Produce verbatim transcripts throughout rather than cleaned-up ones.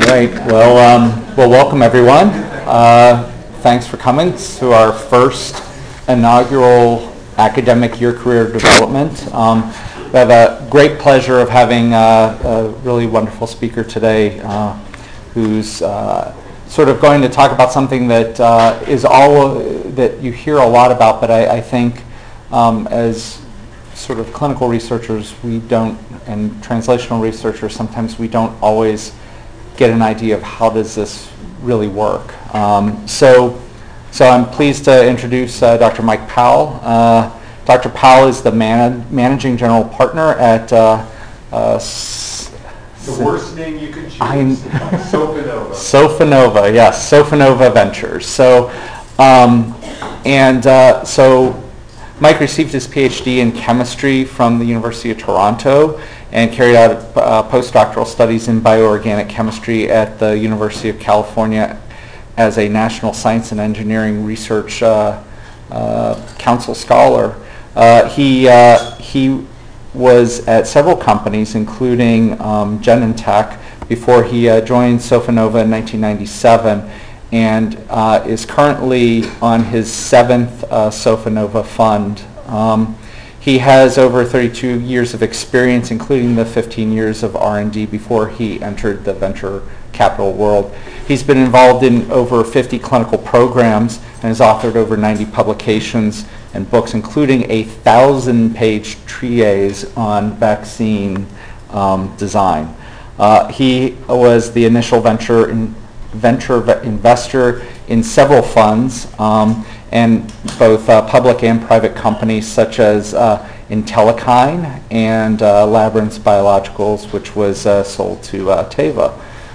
right. Well, um, well, welcome everyone. Uh, thanks for coming to our first inaugural academic year career development. Um, we have a great pleasure of having uh, a really wonderful speaker today, uh, who's uh, sort of going to talk about something that uh, is all that you hear a lot about, but I, I think um, as sort of clinical researchers, we don't, and translational researchers, sometimes we don't always get an idea of how does this really work. Um, so, so I'm pleased to introduce uh, Doctor Mike Powell. Uh, Doctor Powell is the man managing general partner at uh, uh, S the worst name you could choose. Sofanova. Sofanova, yes, Sofanova Ventures. So, um, and uh, so. Mike received his PhD in chemistry from the University of Toronto and carried out uh, postdoctoral studies in bioorganic chemistry at the University of California as a National Science and Engineering Research uh, uh, Council Scholar. Uh, he, uh, he was at several companies, including um, Genentech, before he uh, joined Sofanova in nineteen ninety-seven. And uh, is currently on his seventh uh, Sofanova fund. Um, he has over thirty-two years of experience, including the fifteen years of R and D before he entered the venture capital world. He's been involved in over fifty clinical programs and has authored over ninety publications and books, including a thousand-page treatise on vaccine um, design. Uh, he was the initial venture in venture investor in several funds, um, and both uh, public and private companies such as uh, Intellikine and uh, Labyrinth Biologicals, which was uh, sold to uh, Teva.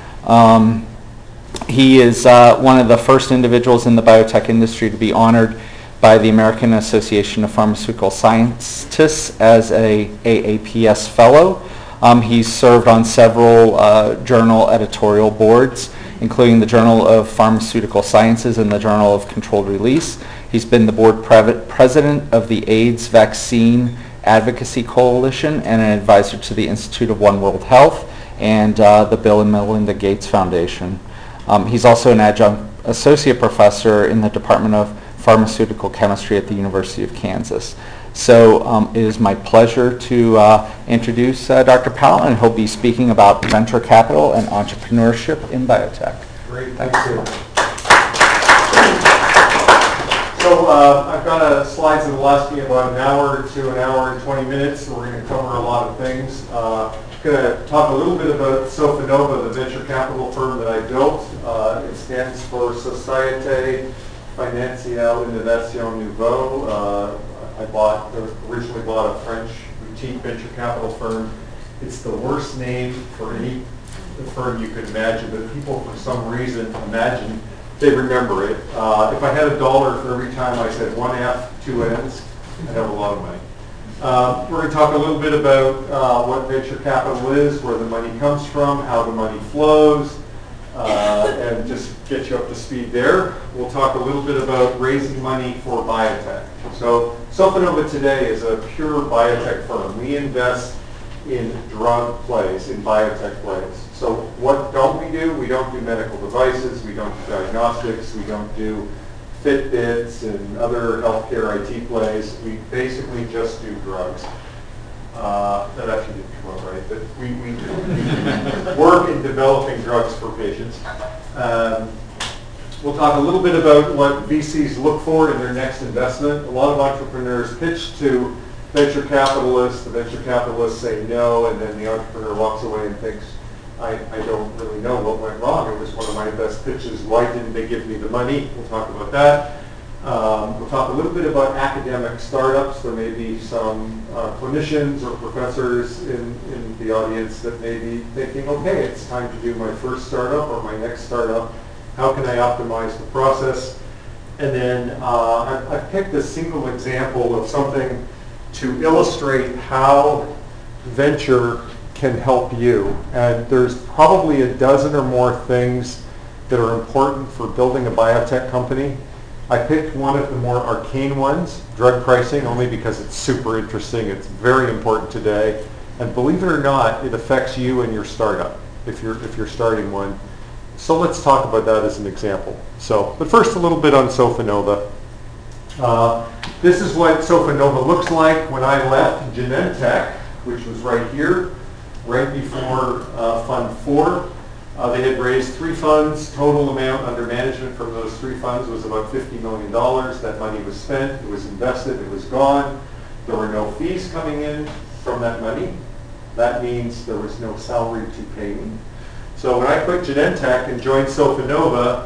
Um, he is uh, one of the first individuals in the biotech industry to be honored by the American Association of Pharmaceutical Scientists as a A A P S fellow. Um, he's served on several uh, journal editorial boards, including the Journal of Pharmaceutical Sciences and the Journal of Controlled Release. He's been the board president of the AIDS Vaccine Advocacy Coalition and an advisor to the Institute of One World Health and uh, the Bill and Melinda Gates Foundation. Um, he's also an adjunct associate professor in the Department of Pharmaceutical Chemistry at the University of Kansas. So um, it is my pleasure to uh, introduce uh, Doctor Powell, and he'll be speaking about venture capital and entrepreneurship in biotech. Great, thank you. So uh, I've got uh, slides that will last me about an hour to an hour and twenty minutes. So we're going to cover a lot of things. Uh, I'm going to talk a little bit about Sofanova, the venture capital firm that I built. Uh, it stands for Société Financière Innovation Nouveau. Uh, I bought, originally bought a French boutique venture capital firm. It's the worst name for any firm you could imagine, but people for some reason imagine they remember it. Uh, if I had a dollar for every time I said one F, two N's, I'd have a lot of money. Uh, we're going to talk a little bit about uh, what venture capital is, where the money comes from, how the money flows, uh, and just get you up to speed there. We'll talk a little bit about raising money for biotech. So Sofanova today is a pure biotech firm. We invest in drug plays, in biotech plays. So what don't we do? We don't do medical devices, we don't do diagnostics, we don't do Fitbits and other healthcare I T plays. We basically just do drugs. Uh, that actually didn't come out right, but we, we do work in developing drugs for patients. Um, We'll talk a little bit about what V Cs look for in their next investment. A lot of entrepreneurs pitch to venture capitalists. The venture capitalists say no, and then the entrepreneur walks away and thinks, I, I don't really know what went wrong. It was one of my best pitches. Why didn't they give me the money? We'll talk about that. Um, we'll talk a little bit about academic startups. There may be some uh, clinicians or professors in, in the audience that may be thinking, okay, it's time to do my first startup or my next startup. How can I optimize the process? And then uh, I, I picked a single example of something to illustrate how venture can help you. And there's probably a dozen or more things that are important for building a biotech company. I picked one of the more arcane ones, drug pricing, only because it's super interesting. It's very important today. And believe it or not, it affects you and your startup if you're, if you're starting one. So let's talk about that as an example. So, but first a little bit on Sofinnova. Uh, this is what Sofinnova looks like when I left Genentech, which was right here, right before uh, Fund four. Uh, they had raised three funds. Total amount under management from those three funds was about fifty million dollars. That money was spent, it was invested, it was gone. There were no fees coming in from that money. That means there was no salary to pay me. So when I quit Genentech and joined Sofinnova,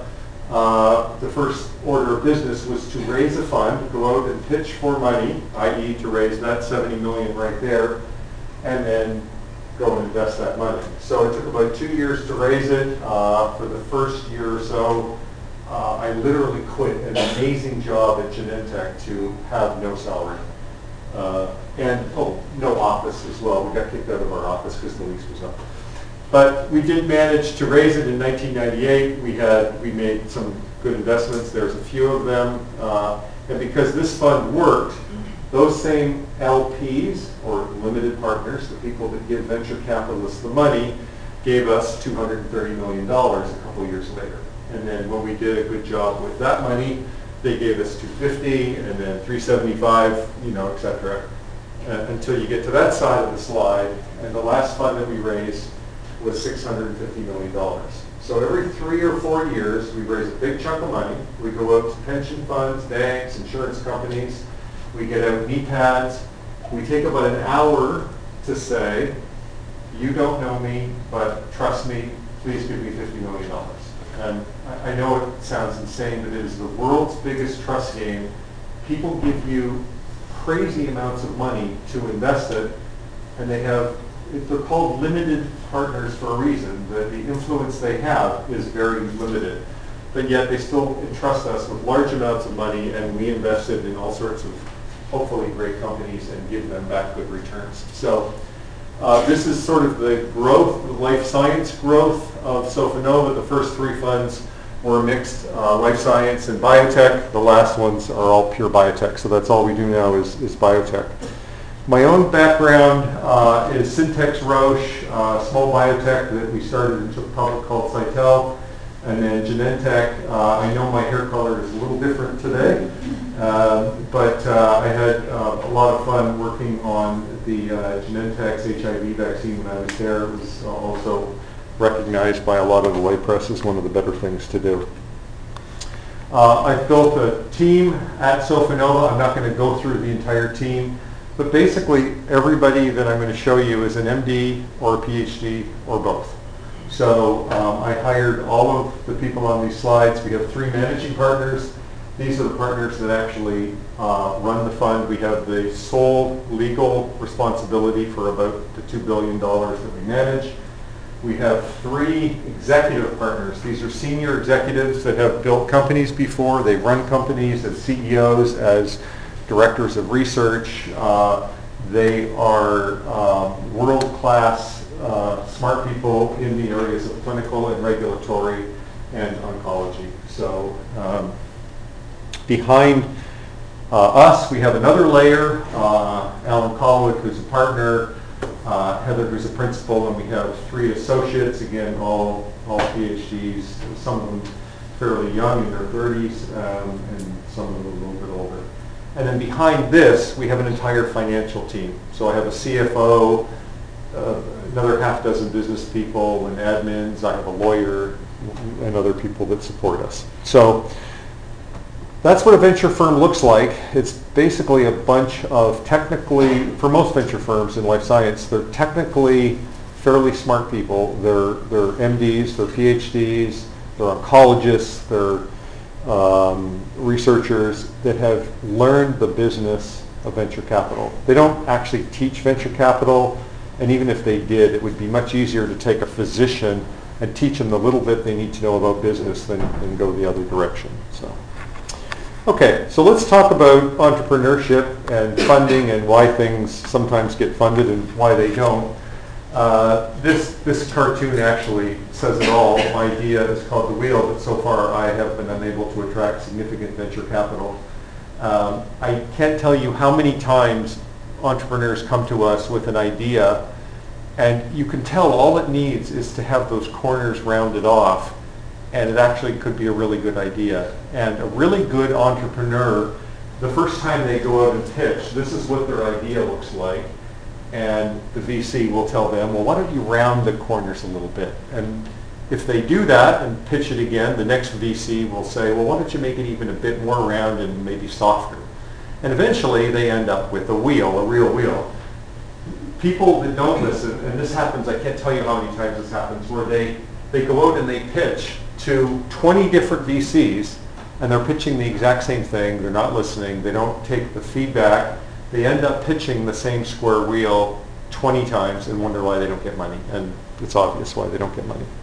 uh, the first order of business was to raise a fund, go out and pitch for money, that is to raise that seventy million dollars right there, and then go and invest that money. So it took about two years to raise it. Uh, for the first year or so, uh, I literally quit an amazing job at Genentech to have no salary. Uh, and, oh, no office as well. We got kicked out of our office because the lease was up. But we did manage to raise it in nineteen ninety-eight. We had, we made some good investments. There's a few of them. Uh, and because this fund worked, those same L Ps, or limited partners, the people that give venture capitalists the money, gave us two hundred thirty million dollars a couple of years later. And then when we did a good job with that money, they gave us two hundred fifty, and then three hundred seventy-five, you know, et cetera, uh, until you get to that side of the slide. And the last fund that we raised was six hundred fifty million dollars. So every three or four years, we raise a big chunk of money. We go out to pension funds, banks, insurance companies. We get out knee pads. We take about an hour to say, you don't know me, but trust me, please give me fifty million dollars. And I, I know it sounds insane, but it is the world's biggest trust game. People give you crazy amounts of money to invest it, and they have, they're called limited partners for a reason. The, the influence they have is very limited. But yet they still entrust us with large amounts of money, and we invest it in all sorts of hopefully great companies and give them back good returns. So uh, this is sort of the growth, the life science growth of Sofinnova. The first three funds were mixed uh, life science and biotech. The last ones are all pure biotech. So that's all we do now is, is biotech. My own background uh, is Syntex Roche, uh, small biotech that we started and took public called Cytel. And then Genentech, uh, I know my hair color is a little different today, uh, but uh, I had uh, a lot of fun working on the uh, Genentech's H I V vaccine when I was there. It was also recognized by a lot of the lay press as one of the better things to do. Uh, I've built a team at Sofinnova. I'm not going to go through the entire team, but basically everybody that I'm going to show you is an M D or a PhD or both. So um, I hired all of the people on these slides. We have three managing partners. These are the partners that actually uh, run the fund. We have the sole legal responsibility for about the two billion dollars that we manage. We have three executive partners. These are senior executives that have built companies before. They run companies as C E Os, as directors of research. Uh, they are um, world-class Uh, smart people in the areas of clinical and regulatory and oncology. So um, behind uh, us, we have another layer, uh, Alan Colwick, who's a partner, uh, Heather, who's a principal, and we have three associates, again, all, all PhDs, some of them fairly young in their thirties, um, and some of them a little bit older. And then behind this, we have an entire financial team. So I have a C F O, Uh, another half dozen business people and admins. I have a lawyer and other people that support us. So that's what a venture firm looks like. It's basically a bunch of technically, for most venture firms in life science, they're technically fairly smart people. They're, they're M Ds, they're PhDs, they're oncologists, they're um, researchers that have learned the business of venture capital. They don't actually teach venture capital. And even if they did, it would be much easier to take a physician and teach them the little bit they need to know about business than, than go the other direction. So, okay, so let's talk about entrepreneurship and funding and why things sometimes get funded and why they don't. Uh, this, this cartoon actually says it all. My idea is called The Wheel, but so far I have been unable to attract significant venture capital. Um, I can't tell you how many times entrepreneurs come to us with an idea, and you can tell all it needs is to have those corners rounded off, and it actually could be a really good idea. And a really good entrepreneur, the first time they go out and pitch, this is what their idea looks like. And the V C will tell them, well, why don't you round the corners a little bit? And if they do that and pitch it again, the next V C will say, well, why don't you make it even a bit more round and maybe softer? And eventually they end up with a wheel, a real wheel. People that don't listen, and this happens, I can't tell you how many times this happens, where they, they go out and they pitch to twenty different V Cs, and they're pitching the exact same thing, they're not listening, they don't take the feedback, they end up pitching the same square wheel twenty times and wonder why they don't get money, and it's obvious why they don't get money.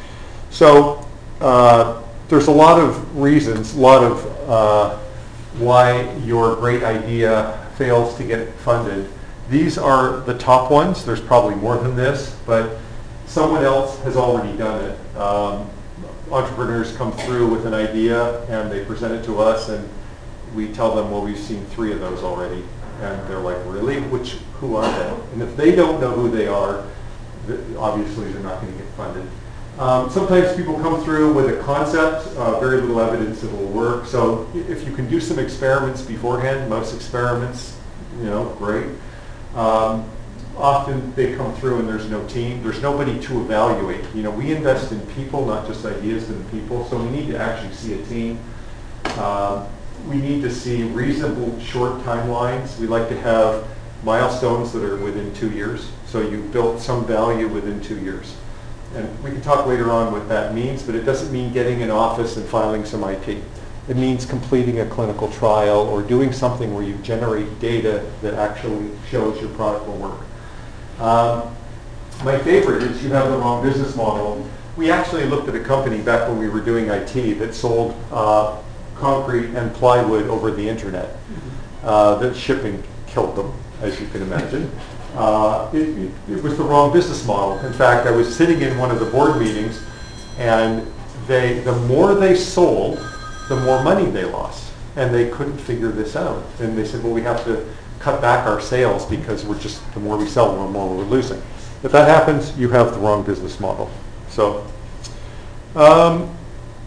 So uh, there's a lot of reasons, a lot of uh, why your great idea fails to get funded. These are the top ones. There's probably more than this, but someone else has already done it. Um, entrepreneurs come through with an idea and they present it to us, and we tell them, well, we've seen three of those already. And they're like, really? Which, who are they? And if they don't know who they are, th- obviously they're not going to get funded. Um, sometimes people come through with a concept, uh, very little evidence it will work. So if you can do some experiments beforehand, most experiments, you know, great. Um, often they come through and there's no team, there's nobody to evaluate. You know, we invest in people, not just ideas, but in people. So we need to actually see a team. Um, we need to see reasonable short timelines. We like to have milestones that are within two years. So you've built some value within two years. And we can talk later on what that means, but it doesn't mean getting an office and filing some I P. It means completing a clinical trial or doing something where you generate data that actually shows your product will work. Um, my favorite is you have the wrong business model. We actually looked at a company back when we were doing I T that sold uh, concrete and plywood over the internet. Uh, the shipping killed them, as you can imagine. Uh, it, it, it was the wrong business model. In fact, I was sitting in one of the board meetings, and they, the more they sold, the more money they lost, and they couldn't figure this out. And they said, well, we have to cut back our sales because we're just, the more we sell, the more we're losing. If that happens, you have the wrong business model. So, um,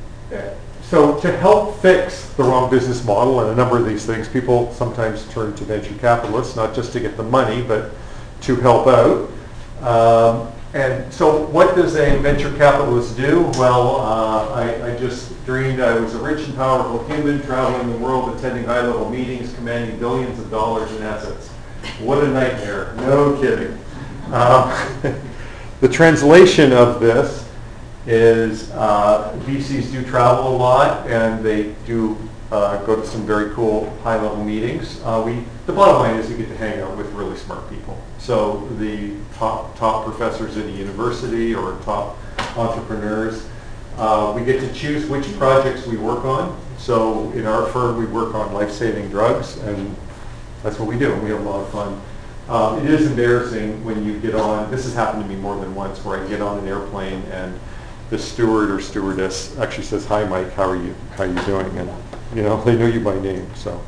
so to help fix the wrong business model and a number of these things, people sometimes turn to venture capitalists, not just to get the money, but to help out. Um, and so what does a venture capitalist do? Well, uh, I, I just dreamed I was a rich and powerful human traveling the world, attending high-level meetings, commanding billions of dollars in assets. What a nightmare. No kidding. Um, the translation of this is uh, V Cs do travel a lot, and they do uh, go to some very cool high-level meetings. Uh, we, the bottom line is you get to hang out with really smart people. So the top top professors at a university or top entrepreneurs. Uh, we get to choose which projects we work on. So in our firm, we work on life-saving drugs, and that's what we do. We have a lot of fun. Um, it is embarrassing when you get on. This has happened to me more than once, where I get on an airplane and the steward or stewardess actually says, "Hi, Mike. How are you? How are you doing?" And you know, they know you by name. So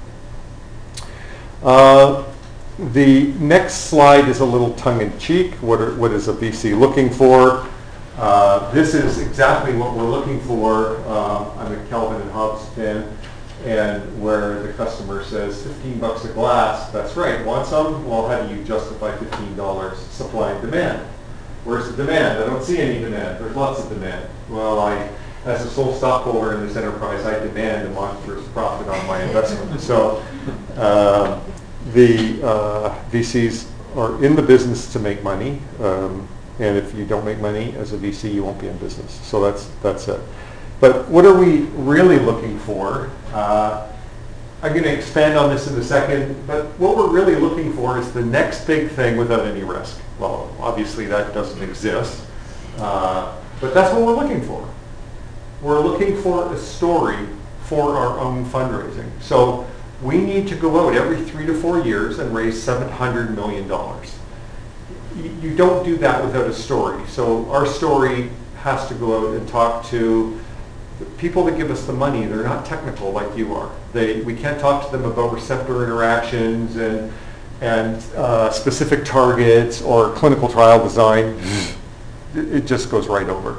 uh, the next slide is a little tongue-in-cheek. What are, what is a V C looking for? Uh, this is exactly what we're looking for. Uh, I'm a Calvin and Hobbes fan, and where the customer says fifteen bucks a glass. That's right. Want some? Well, how do you justify fifteen dollars? Supply and demand. Where's the demand? I don't see any demand. There's lots of demand. Well, I, as a sole stockholder in this enterprise, I demand a monstrous profit on my investment. So uh, the uh, V Cs are in the business to make money. Um, And if you don't make money as a V C, you won't be in business. So that's that's it. But what are we really looking for? Uh, I'm going to expand on this in a second. But what we're really looking for is the next big thing without any risk. Well, obviously that doesn't exist. Uh, but that's what we're looking for. We're looking for a story for our own fundraising. So we need to go out every three to four years and raise seven hundred million dollars. You don't do that without a story. So our story has to go out and talk to the people that give us the money. They're not technical like you are. They, we can't talk to them about receptor interactions and, and uh, specific targets or clinical trial design. It, it just goes right over.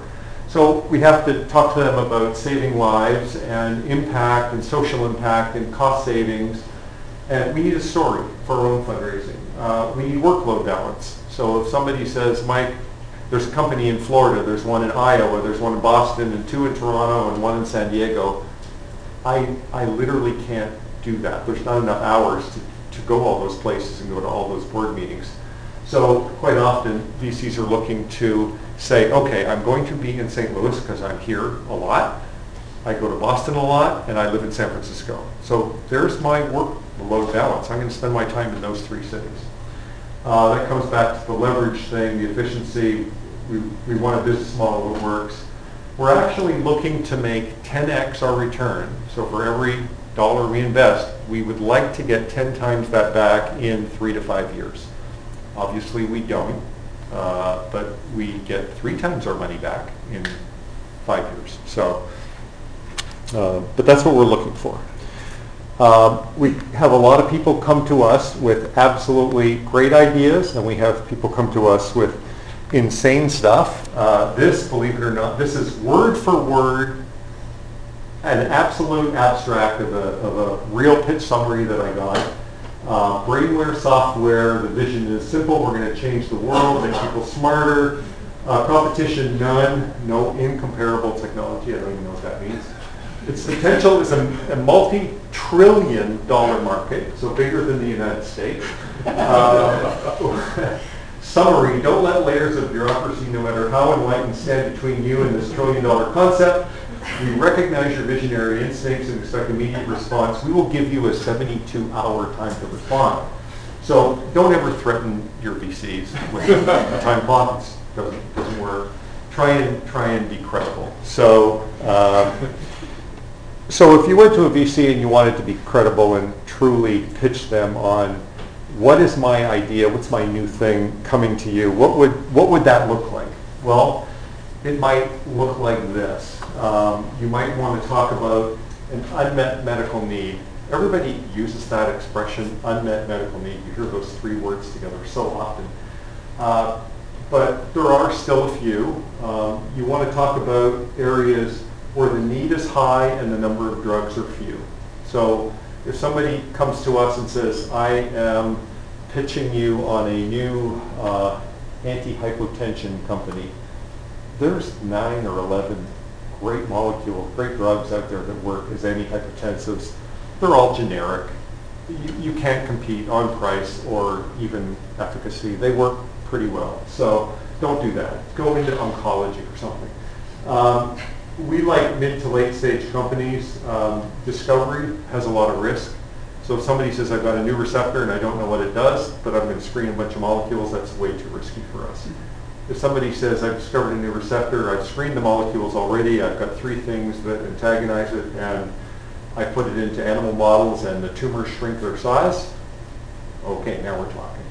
So we have to talk to them about saving lives and impact and social impact and cost savings. And we need a story for our own fundraising. Uh, we need workload balance. So if somebody says, Mike, there's a company in Florida, there's one in Iowa, there's one in Boston, and two in Toronto, and one in San Diego, I, I literally can't do that. There's not enough hours to, to go all those places and go to all those board meetings. So quite often, V Cs are looking to say, okay, I'm going to be in Saint Louis because I'm here a lot. I go to Boston a lot, and I live in San Francisco. So there's my workload balance. I'm going to spend my time in those three cities. Uh, that comes back to the leverage thing, the efficiency. We, we want a business model that works. We're actually looking to make ten x our return. So for every dollar we invest, we would like to get ten times that back in three to five years. Obviously we don't, uh, but we get three times our money back in five years. So, uh, but that's what we're looking for. Um, we have a lot of people come to us with absolutely great ideas, and we have people come to us with insane stuff. Uh, this, believe it or not, this is word for word an absolute abstract of a, of a real pitch summary that I got. Uh, brainware software, the vision is simple, we're going to change the world, make people smarter. Uh, competition, none, no incomparable technology, I don't even know what that means. Its potential is a, a multi-trillion dollar market, so bigger than the United States. Uh, summary, don't let layers of bureaucracy, no matter how enlightened, stand between you and this trillion dollar concept. We recognize your visionary instincts and expect immediate response. We will give you a seventy-two hour time to respond. So don't ever threaten your V Cs with a time clock. It doesn't, doesn't work. Try and, try and be credible. So, uh, so if you went to a V C and you wanted to be credible and truly pitch them on what is my idea, what's my new thing coming to you, what would, what would that look like? Well, it might look like this. Um, you might want to talk about an unmet medical need. Everybody uses that expression, unmet medical need. You hear those three words together so often. Uh, but there are still a few. Um, you want to talk about areas where the need is high and the number of drugs are few. So if somebody comes to us and says, I am pitching you on a new uh, anti-hypotension company, there's nine or eleven great molecules, great drugs out there that work as antihypertensives. They're all generic. You, you can't compete on price or even efficacy. They work pretty well. So don't do that. Go into oncology or something. Um, we like mid to late stage companies. Um, discovery has a lot of risk. So if somebody says, I've got a new receptor and I don't know what it does, but I'm going to screen a bunch of molecules, that's way too risky for us. If somebody says, I've discovered a new receptor, I've screened the molecules already, I've got three things that antagonize it, and I put it into animal models and the tumors shrink their size, okay, now we're talking.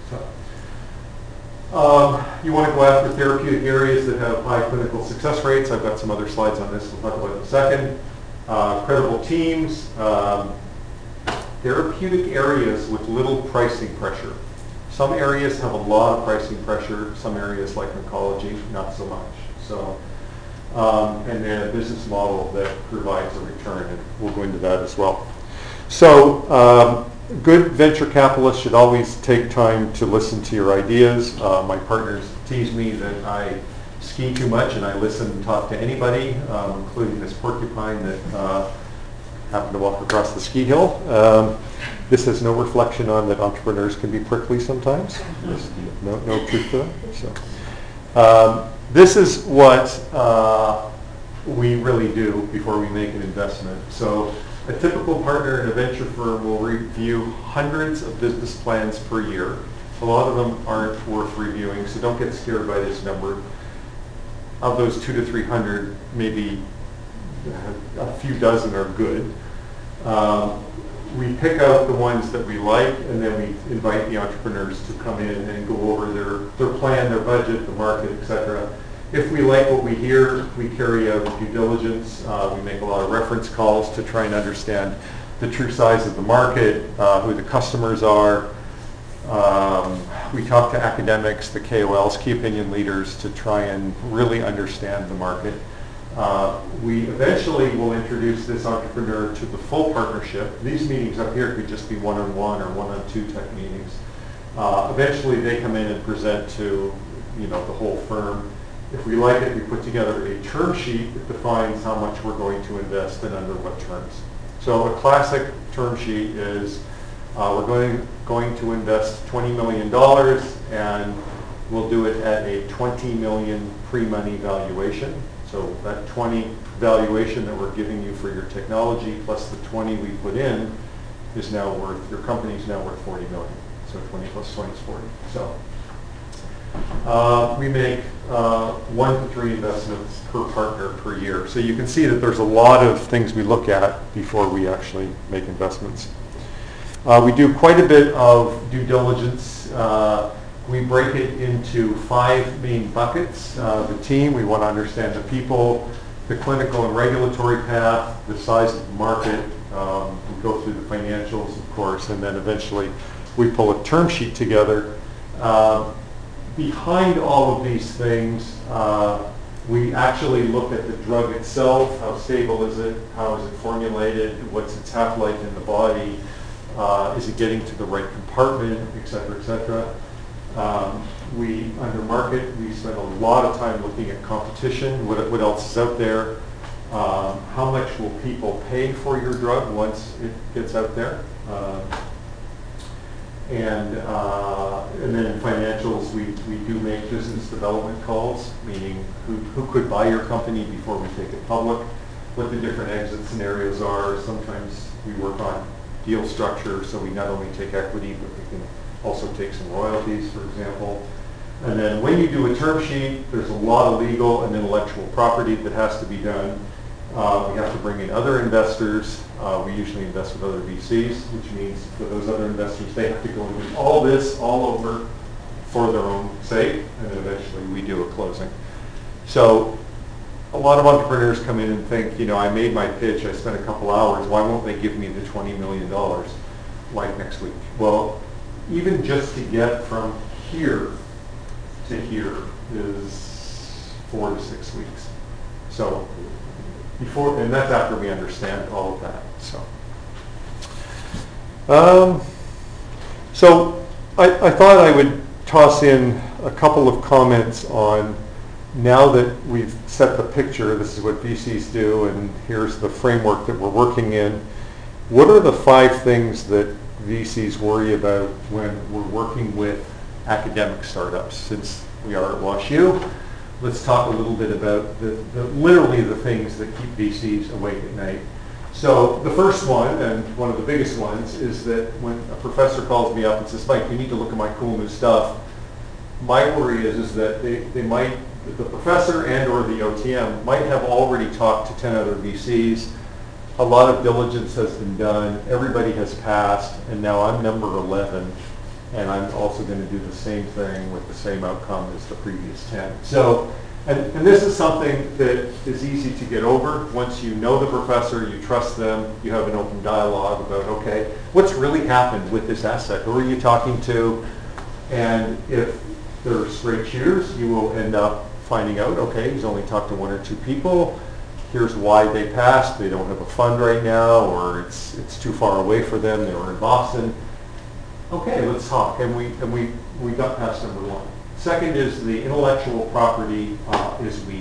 So, um, you want to go after therapeutic areas that have high clinical success rates. I've got some other slides on this we'll talk about in a second. Uh, credible teams, um, therapeutic areas with little pricing pressure. Some areas have a lot of pricing pressure. Some areas like oncology, not so much. So, um, and then a business model that provides a return, and we'll go into that as well. So, um, good venture capitalists should always take time to listen to your ideas. Uh, my partners tease me that I ski too much and I listen and talk to anybody, um, including this porcupine that uh, happened to walk across the ski hill. Um, This has no reflection on that entrepreneurs can be prickly sometimes. There's no, no truth to that. So, um, this is what uh, we really do before we make an investment. So a typical partner in a venture firm will review hundreds of business plans per year. A lot of them aren't worth reviewing, so don't get scared by this number. Of those two to three hundred, maybe a few dozen are good. Um, We pick out the ones that we like, and then we invite the entrepreneurs to come in and go over their, their plan, their budget, the market, et cetera. If we like what we hear, we carry out due diligence. Uh, we make a lot of reference calls to try and understand the true size of the market, uh, who the customers are, Um, we talk to academics, the K O Ls, key opinion leaders, to try and really understand the market. Uh, we eventually will introduce this entrepreneur to the full partnership. These meetings up here could just be one-on-one or one-on-two type meetings. Uh, eventually they come in and present to, you know, the whole firm. If we like it, we put together a term sheet that defines how much we're going to invest and under what terms. So a classic term sheet is uh, we're going, going to invest twenty million dollars, and we'll do it at a twenty million dollars pre-money valuation. So that twenty valuation that we're giving you for your technology plus the twenty we put in is now worth, your company is now worth forty million. So twenty plus twenty is forty. So uh, we make uh, one to three investments per partner per year. So you can see that there's a lot of things we look at before we actually make investments. Uh, we do quite a bit of due diligence. Uh, we break it into five main buckets. Uh, the team, we want to understand the people, the clinical and regulatory path, the size of the market. Um, we go through the financials, of course, and then eventually we pull a term sheet together. Uh, behind all of these things, uh, we actually look at the drug itself. How stable is it? How is it formulated? What's its half-life in the body? Uh, is it getting to the right compartment, et cetera, et cetera. Um, we, under market, we spend a lot of time looking at competition, what, what else is out there, um, how much will people pay for your drug once it gets out there. Uh, and, uh, and then in financials, we, we do make business development calls, meaning who, who could buy your company before we take it public, what the different exit scenarios are. Sometimes we work on deal structure, so we not only take equity, but we can also take some royalties, for example. And then when you do a term sheet, there's a lot of legal and intellectual property that has to be done. Uh, we have to bring in other investors. Uh, we usually invest with other V Cs, which means for those other investors, they have to go and do all this all over for their own sake, and then eventually we do a closing. So a lot of entrepreneurs come in and think, you know, I made my pitch, I spent a couple hours, why won't they give me the twenty million dollars like next week? Well, even just to get from here to here is four to six weeks. So before, and that's after we understand all of that. So, um, so I, I thought I would toss in a couple of comments on, now that we've set the picture, this is what V Cs do, and here's the framework that we're working in. What are the five things that V Cs worry about when we're working with academic startups? Since we are at WashU, let's talk a little bit about the, the literally the things that keep V Cs awake at night. So the first one, and one of the biggest ones, is that when a professor calls me up and says, Mike, you need to look at my cool new stuff, my worry is, is that they, they might, the professor and or the O T M might have already talked to ten other V Cs. A lot of diligence has been done. Everybody has passed, and now I'm number eleven, and I'm also going to do the same thing with the same outcome as the previous ten. So, and, and this is something that is easy to get over. Once you know the professor, you trust them, you have an open dialogue about, okay, what's really happened with this asset? Who are you talking to? And if they're straight shooters, you will end up finding out, okay, he's only talked to one or two people. Here's why they passed. They don't have a fund right now, or it's it's too far away for them. They were in Boston. Okay, let's talk. And we and we we got past number one. Second is the intellectual property uh, is weak.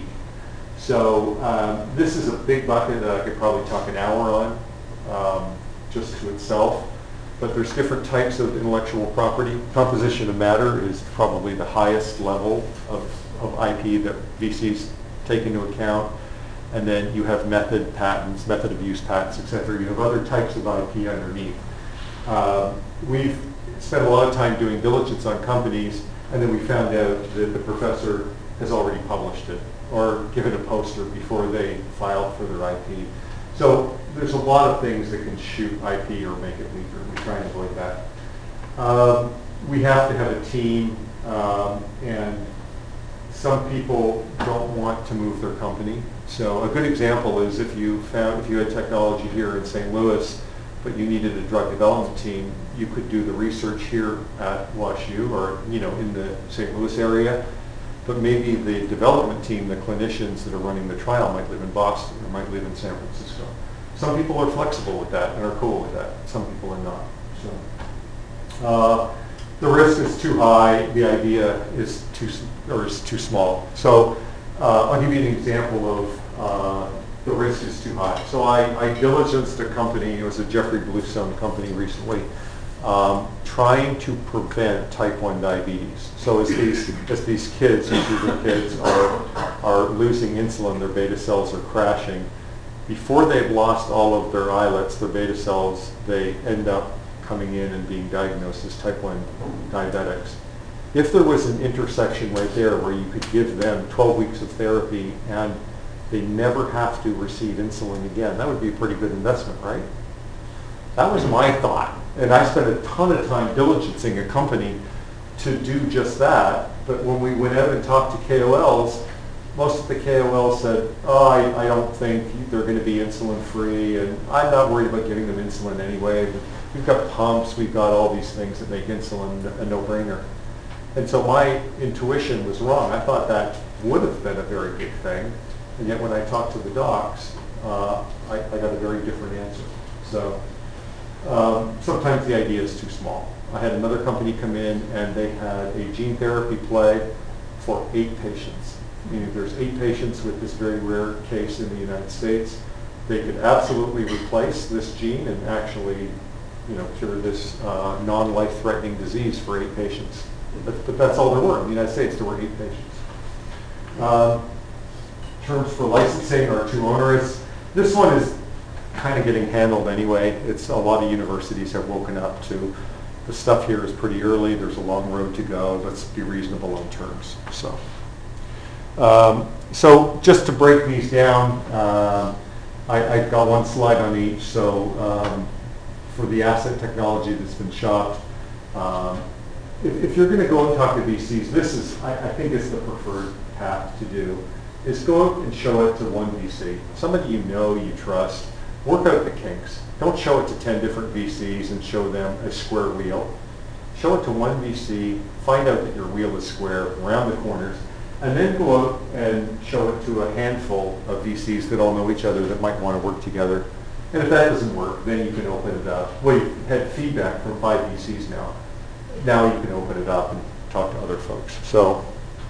So um, this is a big bucket that I could probably talk an hour on, um, just to itself. But there's different types of intellectual property. Composition of matter is probably the highest level of, of I P that V Cs take into account. And then you have method patents, method of use patents, et cetera. You have other types of I P underneath. Uh, we've spent a lot of time doing diligence on companies, and then we found out that the professor has already published it or given a poster before they filed for their I P. So there's a lot of things that can shoot I P or make it weaker. We try and avoid that. Um, we have to have a team, um, and some people don't want to move their company. So a good example is if you found, if you had technology here in Saint Louis but you needed a drug development team, you could do the research here at WashU or, you know, in the Saint Louis area, but maybe the development team, the clinicians that are running the trial might live in Boston or might live in San Francisco. Some people are flexible with that and are cool with that. Some people are not. So, uh, the risk is too high. The idea is too or is too small. So, uh, I'll give you an example of uh, the risk is too high. So, I, I diligenced a company. It was a Jeffrey Bluestone company recently, um, trying to prevent type one diabetes. So, as these as these kids, these little kids are are losing insulin, their beta cells are crashing. Before they've lost all of their islets, their beta cells, they end up coming in and being diagnosed as type one diabetics. If there was an intersection right there where you could give them twelve weeks of therapy and they never have to receive insulin again, that would be a pretty good investment, right? That was my thought. And I spent a ton of time diligencing a company to do just that. But when we went out and talked to K O Ls, most of the K O Ls said, oh, I, I don't think they're going to be insulin free, and I'm not worried about giving them insulin anyway. We've got pumps, we've got all these things that make insulin a no-brainer. And so my intuition was wrong. I thought that would have been a very big thing, and yet when I talked to the docs, uh, I, I got a very different answer. So um, sometimes the idea is too small. I had another company come in and they had a gene therapy play for eight patients. Meaning there's eight patients with this very rare case in the United States. They could absolutely replace this gene and actually, you know, cure this uh, non-life-threatening disease for eight patients. But, but that's all there were. In the United States, there were eight patients. Um, terms for licensing are too onerous. This one is kind of getting handled anyway. It's a lot of universities have woken up to the stuff here is pretty early. There's a long road to go. Let's be reasonable on terms. So. Um, so just to break these down, uh, I, I've got one slide on each. So um, for the asset technology that's been shopped, um, if, if you're going to go and talk to V Cs, this is, I, I think it's the preferred path to do, is go out and show it to one V C. Somebody you know, you trust. Work out the kinks. Don't show it to ten different V Cs and show them a square wheel. Show it to one V C, find out that your wheel is square around the corners, and then go out and show it to a handful of V Cs that all know each other that might want to work together. And if that doesn't work, then you can open it up. Well, you've had feedback from five V Cs now. Now you can open it up and talk to other folks. So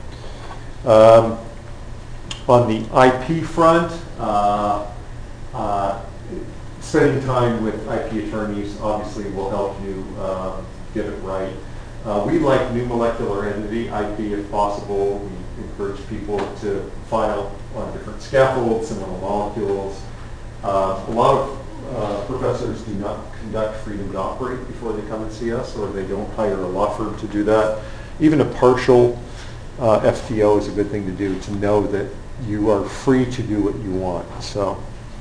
um, on the I P front, uh, uh, spending time with I P attorneys obviously will help you uh, get it right. Uh, we like new molecular entity, I P if possible. We encourage people to file on different scaffolds, similar molecules. Uh, a lot of uh, professors do not conduct freedom to operate before they come and see us, or they don't hire a law firm to do that. Even a partial uh, F T O is a good thing to do, to know that you are free to do what you want. So.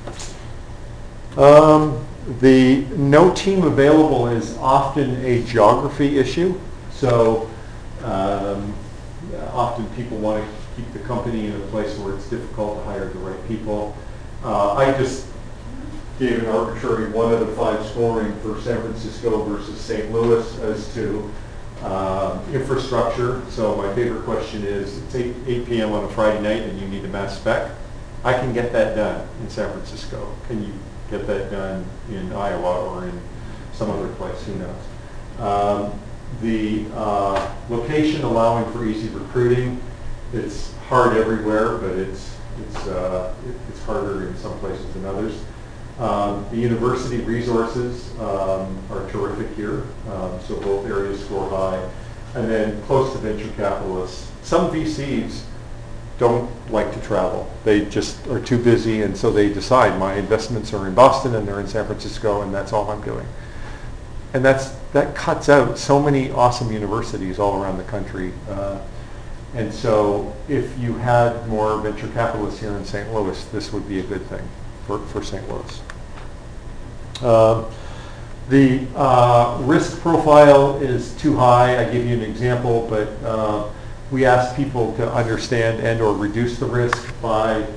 Um, the no team available is often a geography issue. So um, often people want to keep the company in a place where it's difficult to hire the right people. Uh, I just gave an arbitrary one out of five scoring for San Francisco versus Saint Louis as to uh, infrastructure. So my favorite question is, it's eight p m on a Friday night and you need a mass spec. I can get that done in San Francisco. Can you get that done in Iowa or in some other place? Who knows? Um, the uh, location allowing for easy recruiting, it's hard everywhere, but it's it's uh, it, it's harder in some places than others. Um, the university resources um, are terrific here, um, so both areas score high. And then close to venture capitalists. Some V Cs don't like to travel. They just are too busy, and so they decide my investments are in Boston and they're in San Francisco, and that's all I'm doing. And that's that cuts out so many awesome universities all around the country. Uh, and so if you had more venture capitalists here in Saint Louis, this would be a good thing for, for Saint Louis. Uh, the uh, risk profile is too high. I give you an example, but uh, we ask people to understand and or reduce the risk by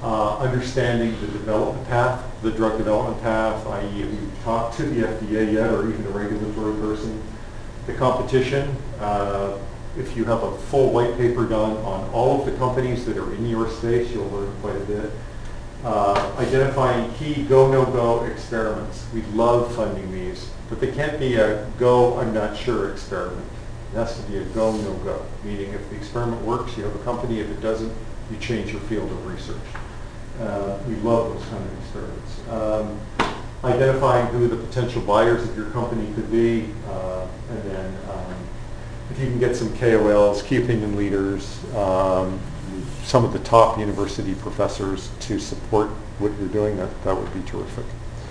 uh, understanding the development path, the drug development path, that is, if you've talked to the F D A yet, or even a regulatory person, the competition. Uh, if you have a full white paper done on all of the companies that are in your space, you'll learn quite a bit. Uh, identifying key go, no-go experiments. We love funding these, but they can't be a go, I'm not sure experiment. It has to be a go, no-go, meaning if the experiment works, you have a company. If it doesn't, you change your field of research. Uh, we love those kind of experiments. Um, identifying who the potential buyers of your company could be, uh, and then um, if you can get some K O Ls, key opinion leaders, um, some of the top university professors to support what you're doing, that, that would be terrific.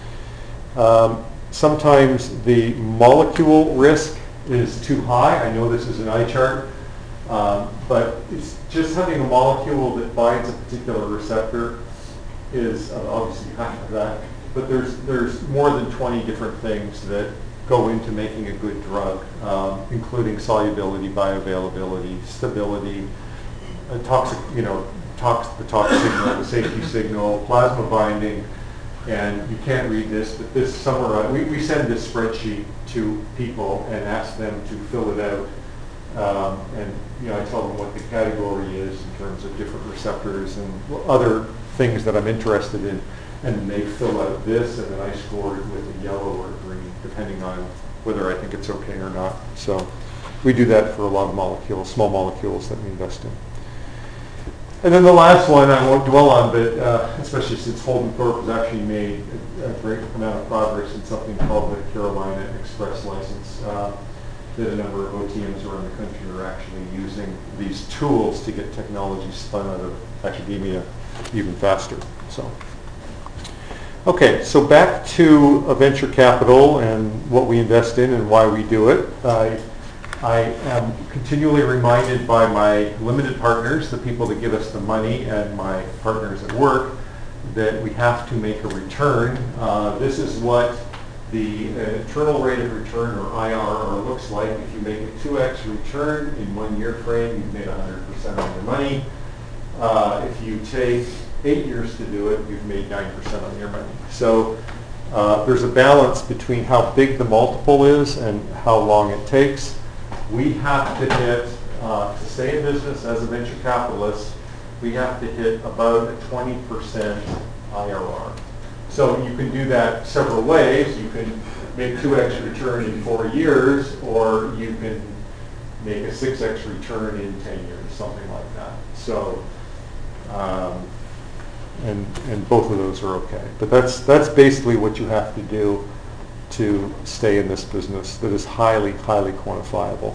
Um, sometimes the molecule risk is too high. I know this is an eye chart, um, but it's just having a molecule that binds a particular receptor is uh, obviously half of that, but there's, there's more than twenty different things that go into making a good drug, um, including solubility, bioavailability, stability, uh, toxic, you know, tox, the tox signal, the safety signal, plasma binding, and you can't read this, but this summarize. We, we send this spreadsheet to people and ask them to fill it out, um, and you know, I tell them what the category is in terms of different receptors and other things that I'm interested in, and they fill out this, and then I score it with a yellow or a green, depending on whether I think it's okay or not. So we do that for a lot of molecules, small molecules that we invest in. And then the last one I won't dwell on, but uh, especially since Holden Thorpe has actually made a, a great amount of progress in something called the Carolina Express license, uh, that a number of O T Ms around the country are actually using these tools to get technology spun out of academia even faster. So, okay, so back to a venture capital and what we invest in and why we do it. Uh, I am continually reminded by my limited partners, the people that give us the money, and my partners at work, that we have to make a return. Uh, this is what the uh, internal rate of return, or I R R, looks like. If you make a two X return in one year frame, you've made one hundred percent on your money. Uh, if you take eight years to do it, you've made nine percent on your money. So uh, there's a balance between how big the multiple is and how long it takes. We have to hit, uh, to stay in business as a venture capitalist, we have to hit about a twenty percent I R R. So you can do that several ways. You can make two X return in four years, or you can make a six X return in ten years, something like that. So, um, and, and both of those are okay. But that's, that's basically what you have to do to stay in this business that is highly, highly quantifiable.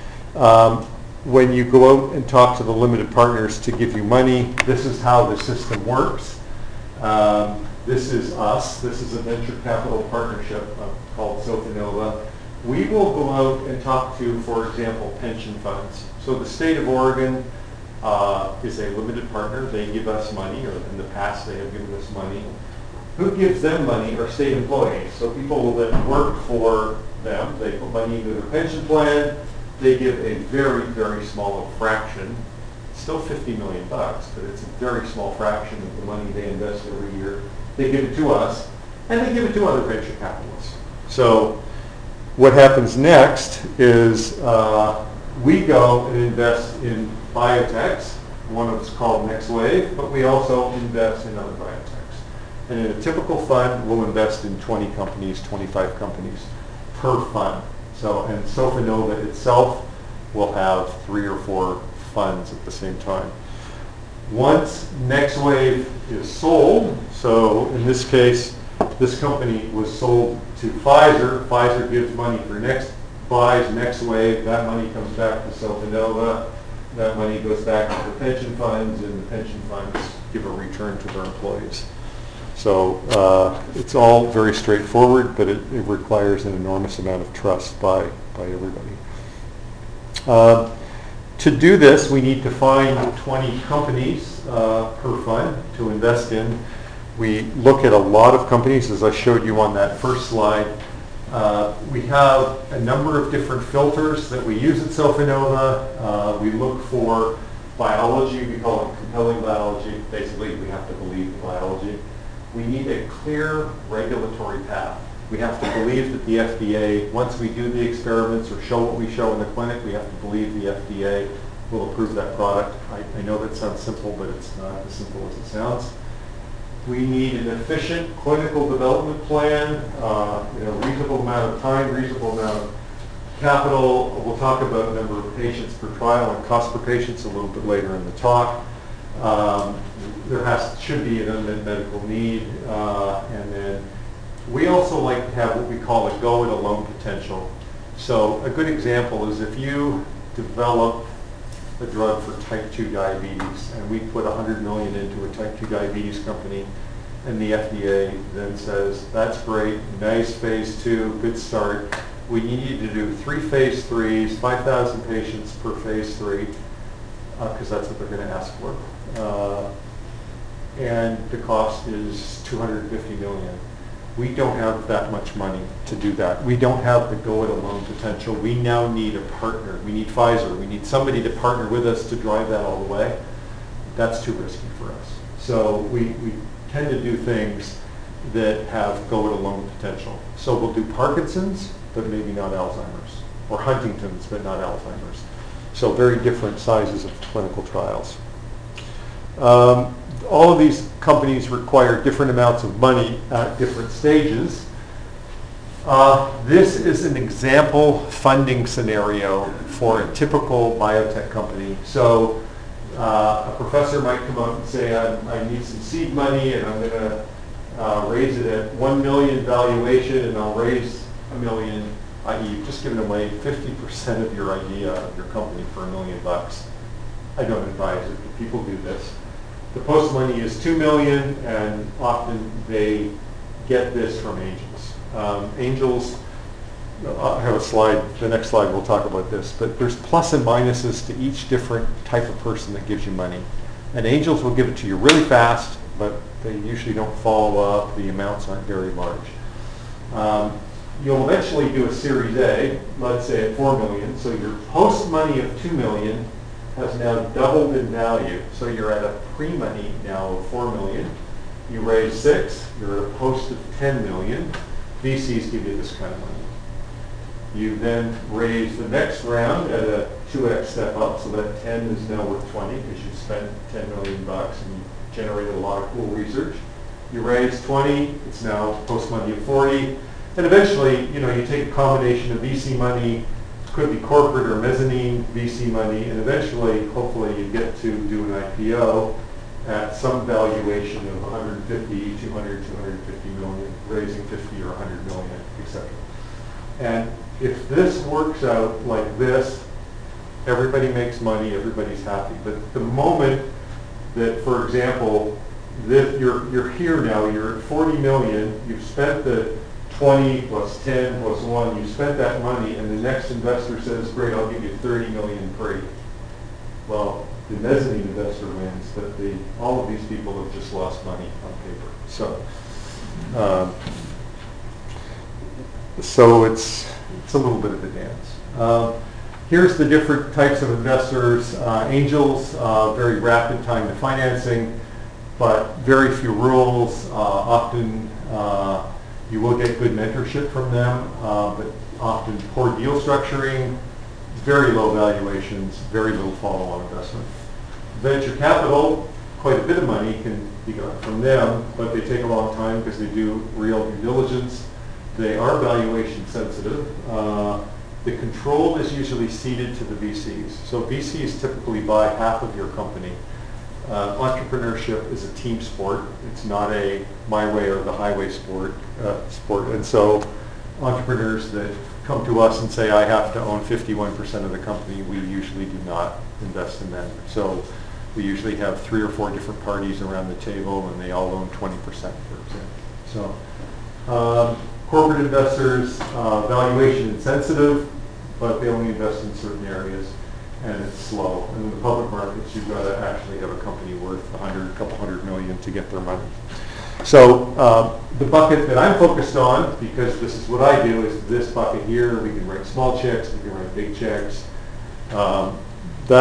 Um, when you go out and talk to the limited partners to give you money, this is how the system works. Um, this is us. This is a venture capital partnership uh, called Sofinova. We will go out and talk to, for example, pension funds. So the state of Oregon uh, is a limited partner. They give us money, or in the past they have given us money. Who gives them money are state employees. So people that work for them, they put money into their pension plan. They give a very, very small fraction, still fifty million bucks, but it's a very small fraction of the money they invest every year. They give it to us, and they give it to other venture capitalists. So what happens next is uh, we go and invest in biotechs. One of it's called NextWave, but we also invest in other biotechs. And in a typical fund, we'll invest in twenty companies, twenty-five companies per fund. So, and Sofinova itself will have three or four funds at the same time. Once NextWave is sold, so in this case, this company was sold to Pfizer. Pfizer gives money for next, buys NextWave. That money comes back to Sofinova. That money goes back to the pension funds, and the pension funds give a return to their employees. So uh, it's all very straightforward, but it, it requires an enormous amount of trust by, by everybody. Uh, to do this, we need to find twenty companies uh, per fund to invest in. We look at a lot of companies, as I showed you on that first slide. Uh, we have a number of different filters that we use at Sofinova. Uh, we look for biology, we call it compelling biology. Basically, we have to believe the biology. We need a clear regulatory path. We have to believe that the F D A, once we do the experiments or show what we show in the clinic, we have to believe the F D A will approve that product. I, I know that sounds simple, but it's not as simple as it sounds. We need an efficient clinical development plan, uh, you know, reasonable amount of time, reasonable amount of capital. We'll talk about number of patients per trial and cost per patients a little bit later in the talk. Um, there has should be an unmet medical need, uh, and then we also like to have what we call a go it alone potential. So a good example is if you develop a drug for type two diabetes and we put one hundred million dollars into a type two diabetes company, and the F D A then says, that's great, nice phase two, good start. We need you to do three phase threes, five thousand patients per phase three, because uh, that's what they're going to ask for. Uh, and the cost is two hundred fifty million dollars. We don't have that much money to do that. We don't have the go it alone potential. We now need a partner. We need Pfizer. We need somebody to partner with us to drive that all the way. That's too risky for us. So we, we tend to do things that have go it alone potential. So we'll do Parkinson's, but maybe not Alzheimer's, or Huntington's, but not Alzheimer's. So very different sizes of clinical trials. Um, all of these companies require different amounts of money at different stages. Uh, this is an example funding scenario for a typical biotech company. So uh, a professor might come out and say, I, I need some seed money and I'm going to uh, raise it at one million valuation and I'll raise a million, that is you've just given away fifty percent of your idea of your company for a million bucks. I don't advise it, but people do this. The post money is two million, and often they get this from angels. Um, angels, I have a slide, the next slide we'll talk about this, but there's plus and minuses to each different type of person that gives you money. And angels will give it to you really fast, but they usually don't follow up, the amounts aren't very large. Um, you'll eventually do a Series A, let's say at four million, so your post money of two million has now doubled in value. So you're at a pre-money now of four million. You raise six, you're at a post of ten million. V Cs give you this kind of money. You then raise the next round at a two X step up, so that ten is now worth twenty because you spent ten million bucks and you generated a lot of cool research. You raise twenty, it's now post money of forty. And eventually, you know, you take a combination of V C money, could be corporate or mezzanine V C money, and eventually, hopefully, you get to do an I P O at some valuation of one hundred fifty, two hundred, two hundred fifty million, raising fifty or one hundred million, et cetera. And if this works out like this, everybody makes money, everybody's happy. But the moment that, for example, that you're you're here now, you're at forty million, you've spent the twenty plus ten plus one, you spent that money, and the next investor says, great, I'll give you thirty million free. Well, the mezzanine investor wins, but the, all of these people have just lost money on paper. So, um, so it's, it's a little bit of a dance. Um, here's the different types of investors. Uh, angels, uh, very rapid time to financing, but very few rules. Uh, often, uh, you will get good mentorship from them, uh, but often poor deal structuring, very low valuations, very little follow-on investment. Venture capital, quite a bit of money can be got from them, but they take a long time because they do real due diligence. They are valuation sensitive. Uh, the control is usually ceded to the V Cs. So V Cs typically buy half of your company. Uh, entrepreneurship is a team sport. It's not a my way or the highway sport. Uh, sport. And so entrepreneurs that come to us and say, I have to own fifty-one percent of the company, we usually do not invest in them. So we usually have three or four different parties around the table and they all own twenty percent, for example. So um, corporate investors, uh, valuation insensitive, but they only invest in certain areas. And it's slow. And in the public markets, you've got to actually have a company worth a hundred, a couple hundred million to get their money. So um, the bucket that I'm focused on, because this is what I do, is this bucket here. We can write small checks, we can write big checks. Um, that's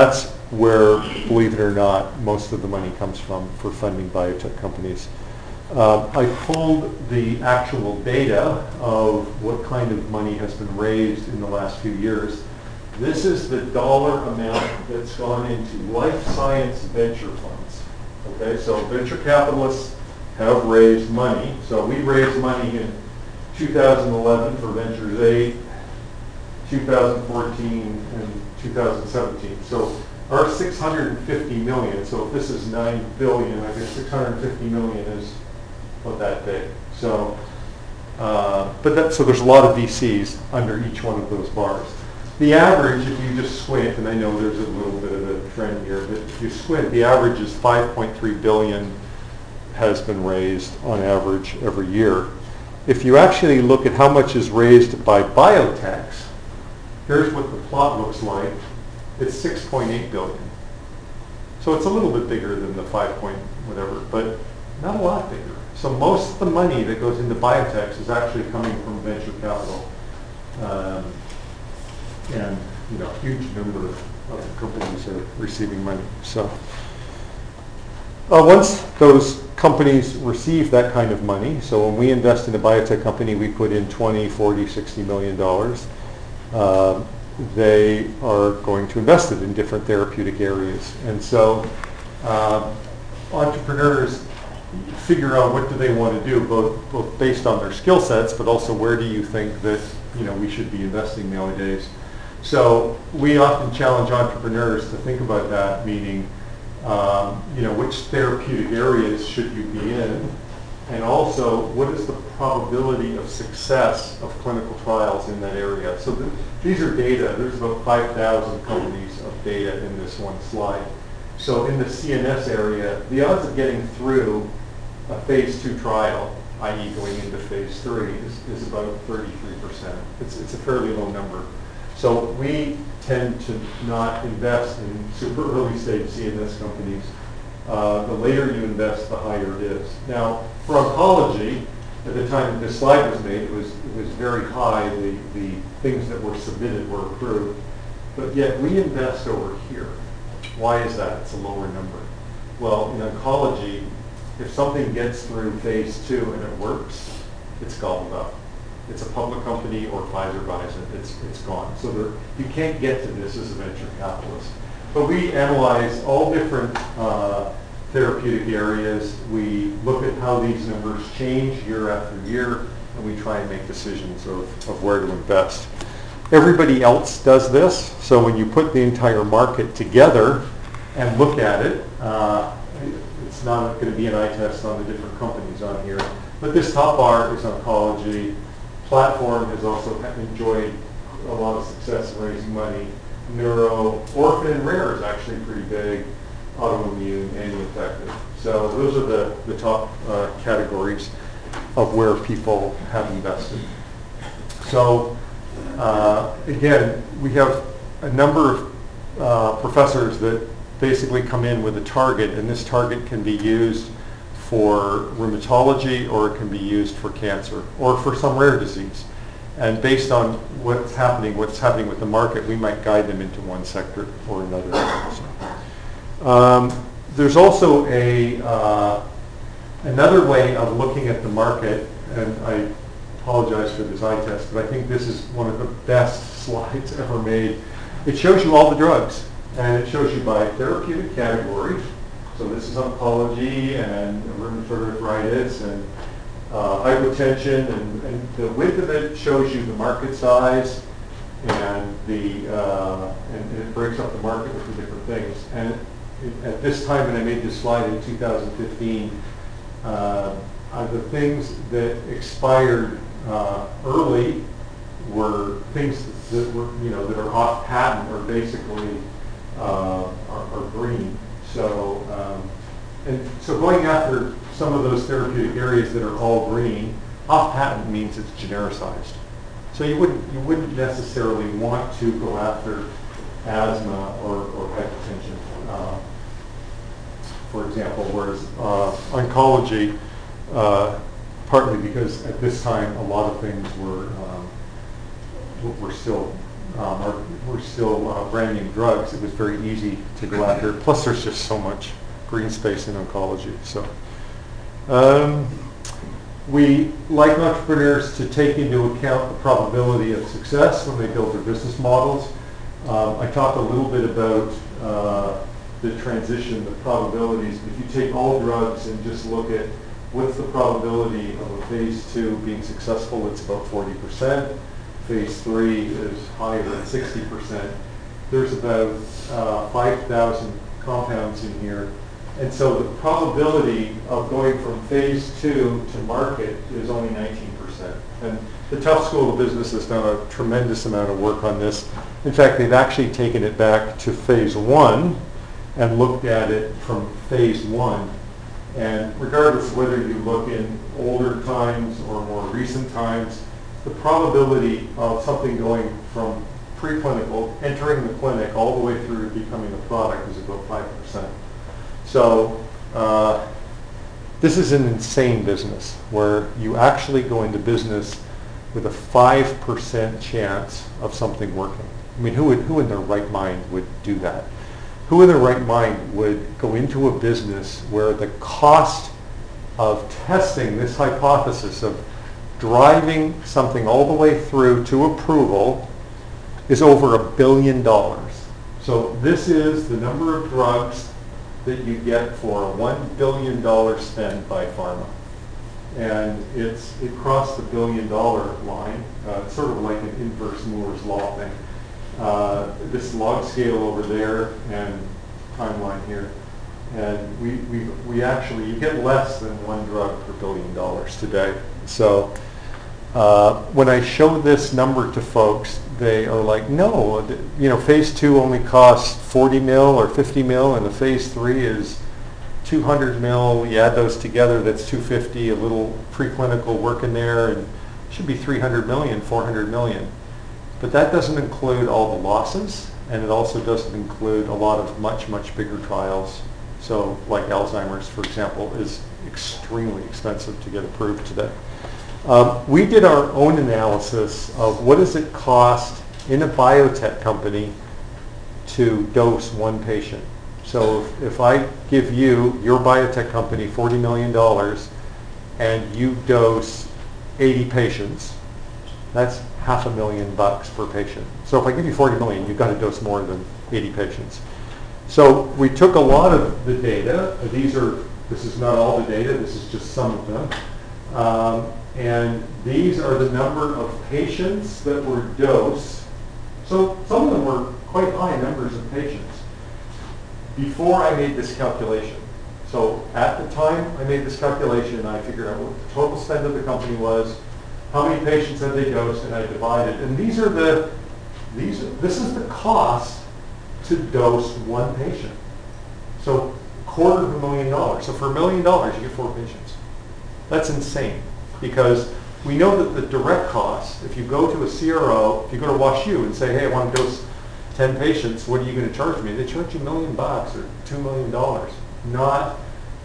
where, believe it or not, most of the money comes from for funding biotech companies. Uh, I pulled the actual data of what kind of money has been raised in the last few years. This is the dollar amount that's gone into life science venture funds. Okay, so venture capitalists have raised money. So we raised money in two thousand eleven for Ventures eight, two thousand fourteen, and two thousand seventeen. So our six hundred fifty million, so if this is nine billion, I guess six hundred fifty million is what that big. So, uh, but that, so there's a lot of V Cs under each one of those bars. The average, if you just squint, and I know there's a little bit of a trend here, but if you squint, the average is five point three billion has been raised on average every year. If you actually look at how much is raised by biotechs, here's what the plot looks like. It's six point eight billion. So it's a little bit bigger than the five point whatever, but not a lot bigger. So most of the money that goes into biotechs is actually coming from venture capital. Um, and you know, a huge number of companies are receiving money. So uh, once those companies receive that kind of money, so when we invest in a biotech company, we put in twenty, forty, sixty million dollars. Uh, they are going to invest it in different therapeutic areas. And so uh, entrepreneurs figure out what do they want to do, both, both based on their skill sets, but also where do you think that you know we should be investing nowadays. So we often challenge entrepreneurs to think about that, meaning um, you know which therapeutic areas should you be in, and also what is the probability of success of clinical trials in that area. So th- these are data. There's about five thousand companies of data in this one slide. So in the C N S area, the odds of getting through a phase two trial, that is going into phase three, is, is about thirty-three percent. It's, it's a fairly low number. So we tend to not invest in super early stage C N S companies. Uh, the later you invest, the higher it is. Now, for oncology, at the time that this slide was made, it was, it was very high. The, the things that were submitted were approved. But yet we invest over here. Why is that? It's a lower number. Well, in oncology, if something gets through phase two and it works, it's gobbled up. It's a public company or Pfizer buys it, it's, it's gone. So there, you can't get to this as a venture capitalist. But we analyze all different uh, therapeutic areas. We look at how these numbers change year after year, and we try and make decisions of, of where to invest. Everybody else does this, so when you put the entire market together and look at it, uh, it's not going to be an eye test on the different companies on here. But this top bar is oncology. Platform has also enjoyed a lot of success in raising money. Neuro, orphan and rare is actually pretty big. Autoimmune and infective. So those are the, the top uh, categories of where people have invested. So uh, again, we have a number of uh, professors that basically come in with a target, and this target can be used for rheumatology, or it can be used for cancer, or for some rare disease. And based on what's happening, what's happening with the market, we might guide them into one sector or another. Um, there's also a uh, another way of looking at the market, and I apologize for this eye test, but I think this is one of the best slides ever made. It shows you all the drugs, and it shows you by therapeutic category. So this is oncology and rheumatoid arthritis and uh, hypertension, and, and the width of it shows you the market size, and the uh, and, and it breaks up the market with the different things. And it, at this time, when I made this slide in two thousand fifteen, uh, uh, the things that expired uh, early were things that were you know that are off patent or basically uh, are, are green. So, um, and so going after some of those therapeutic areas that are all green, off patent means it's genericized. So you wouldn't you wouldn't necessarily want to go after asthma or, or hypertension, uh, for example. Whereas uh, oncology, uh, partly because at this time a lot of things were um, were still um, are, were still uh, brand new drugs, it was very easy to go after. Plus, there's just so much green space in oncology. So, um, we like entrepreneurs to take into account the probability of success when they build their business models. Um, I talked a little bit about uh, the transition, the probabilities. If you take all drugs and just look at what's the probability of a phase two being successful, it's about forty percent. Phase three is higher than sixty percent. There's about uh, five thousand compounds in here. And so the probability of going from phase two to market is only nineteen percent. And the Tufts School of Business has done a tremendous amount of work on this. In fact, they've actually taken it back to phase one and looked at it from phase one. And regardless of whether you look in older times or more recent times, the probability of something going from preclinical, entering the clinic, all the way through to becoming a product is about five percent. So uh, this is an insane business where you actually go into business with a five percent chance of something working. I mean, who would, who in their right mind would do that? Who in their right mind would go into a business where the cost of testing this hypothesis of driving something all the way through to approval is over a billion dollars? So this is the number of drugs that you get for a one billion dollars spend by pharma. And it's, it crossed the billion dollar line. Uh, it's sort of like an inverse Moore's law thing. Uh, this log scale over there and timeline here. And we, we, we actually, you get less than one drug per billion dollars today. So uh, when I show this number to folks, they are like, no, you know, phase two only costs forty mil or fifty mil, and the phase three is two hundred mil. You add those together, that's two hundred fifty, a little preclinical work in there, and it should be three hundred million, four hundred million. But that doesn't include all the losses, and it also doesn't include a lot of much, much bigger trials. So like Alzheimer's, for example, is extremely expensive to get approved today. Um, we did our own analysis of what does it cost in a biotech company to dose one patient. So if, if I give you, your biotech company, forty million dollars, and you dose eighty patients, that's half a million bucks per patient. So if I give you forty million, you've got to dose more than eighty patients. So we took a lot of the data. These are, this is not all the data, this is just some of them. Um, and these are the number of patients that were dosed. So some of them were quite high numbers of patients before I made this calculation. So at the time I made this calculation, I figured out what the total spend of the company was, how many patients had they dosed, and I divided. And these are the, these, this is the cost to dose one patient. So quarter of a million dollars. So for a million dollars, you get four patients. That's insane, because we know that the direct cost, if you go to a C R O, if you go to WashU and say, hey, I want to dose ten patients, what are you going to charge me? They charge you a million bucks or two million dollars, not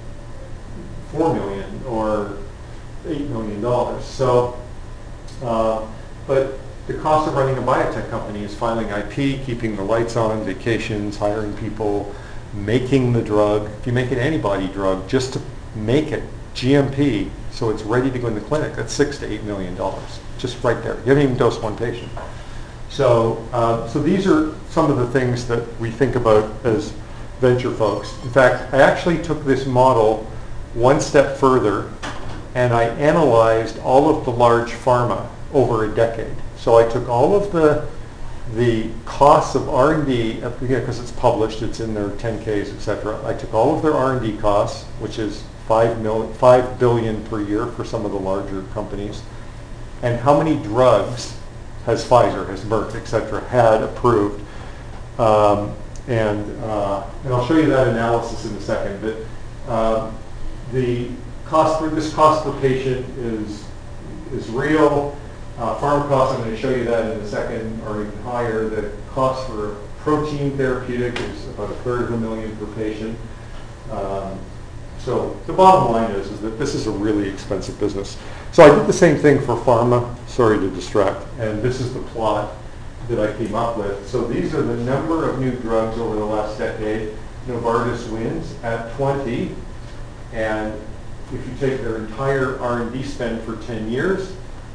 four million or eight million dollars. So, uh, but the cost of running a biotech company is filing I P, keeping the lights on, vacations, hiring people, making the drug. If you make an antibody drug, just to make it G M P, so it's ready to go in the clinic, that's six to eight million dollars, just right there. You haven't even dosed one patient. So, uh, so these are some of the things that we think about as venture folks. In fact, I actually took this model one step further, and I analyzed all of the large pharma over a decade. So I took all of the the costs of R and D, because it's published, it's in their ten Ks, et cetera. I took all of their R and D costs, which is five million, five billion per year for some of the larger companies, and how many drugs has Pfizer, has Merck, et cetera, had approved. Um, and uh, and I'll show you that analysis in a second. But uh, the cost for this cost per patient is is real. Uh, pharma costs, I'm going to show you that in a second, are even higher. The cost for a protein therapeutic is about a third of a million per patient. Um, so the bottom line is, is that this is a really expensive business. So I did the same thing for pharma. Sorry to distract. And this is the plot that I came up with. So these are the number of new drugs over the last decade. Novartis wins at twenty, and if you take their entire R and D spend for ten years,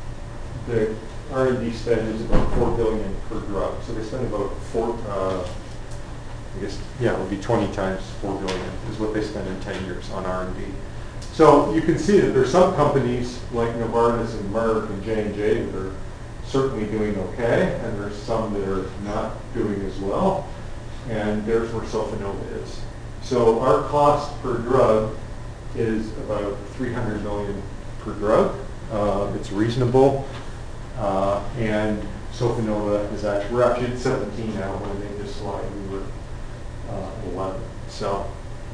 the R and D spend is about four billion dollars per drug. So they spend about four, uh, I guess, yeah, it would be twenty times four billion dollars is what they spend in ten years on R and D. So you can see that there's some companies like Novartis and Merck and J and J that are certainly doing okay, and there's some that are not doing as well, and there's where Sofinova is. So our cost per drug is about three hundred million dollars per drug. Uh, it's reasonable, uh, and Sofinova is actually, we're actually at seventeen now. When I made this slide, we were uh, eleven. So,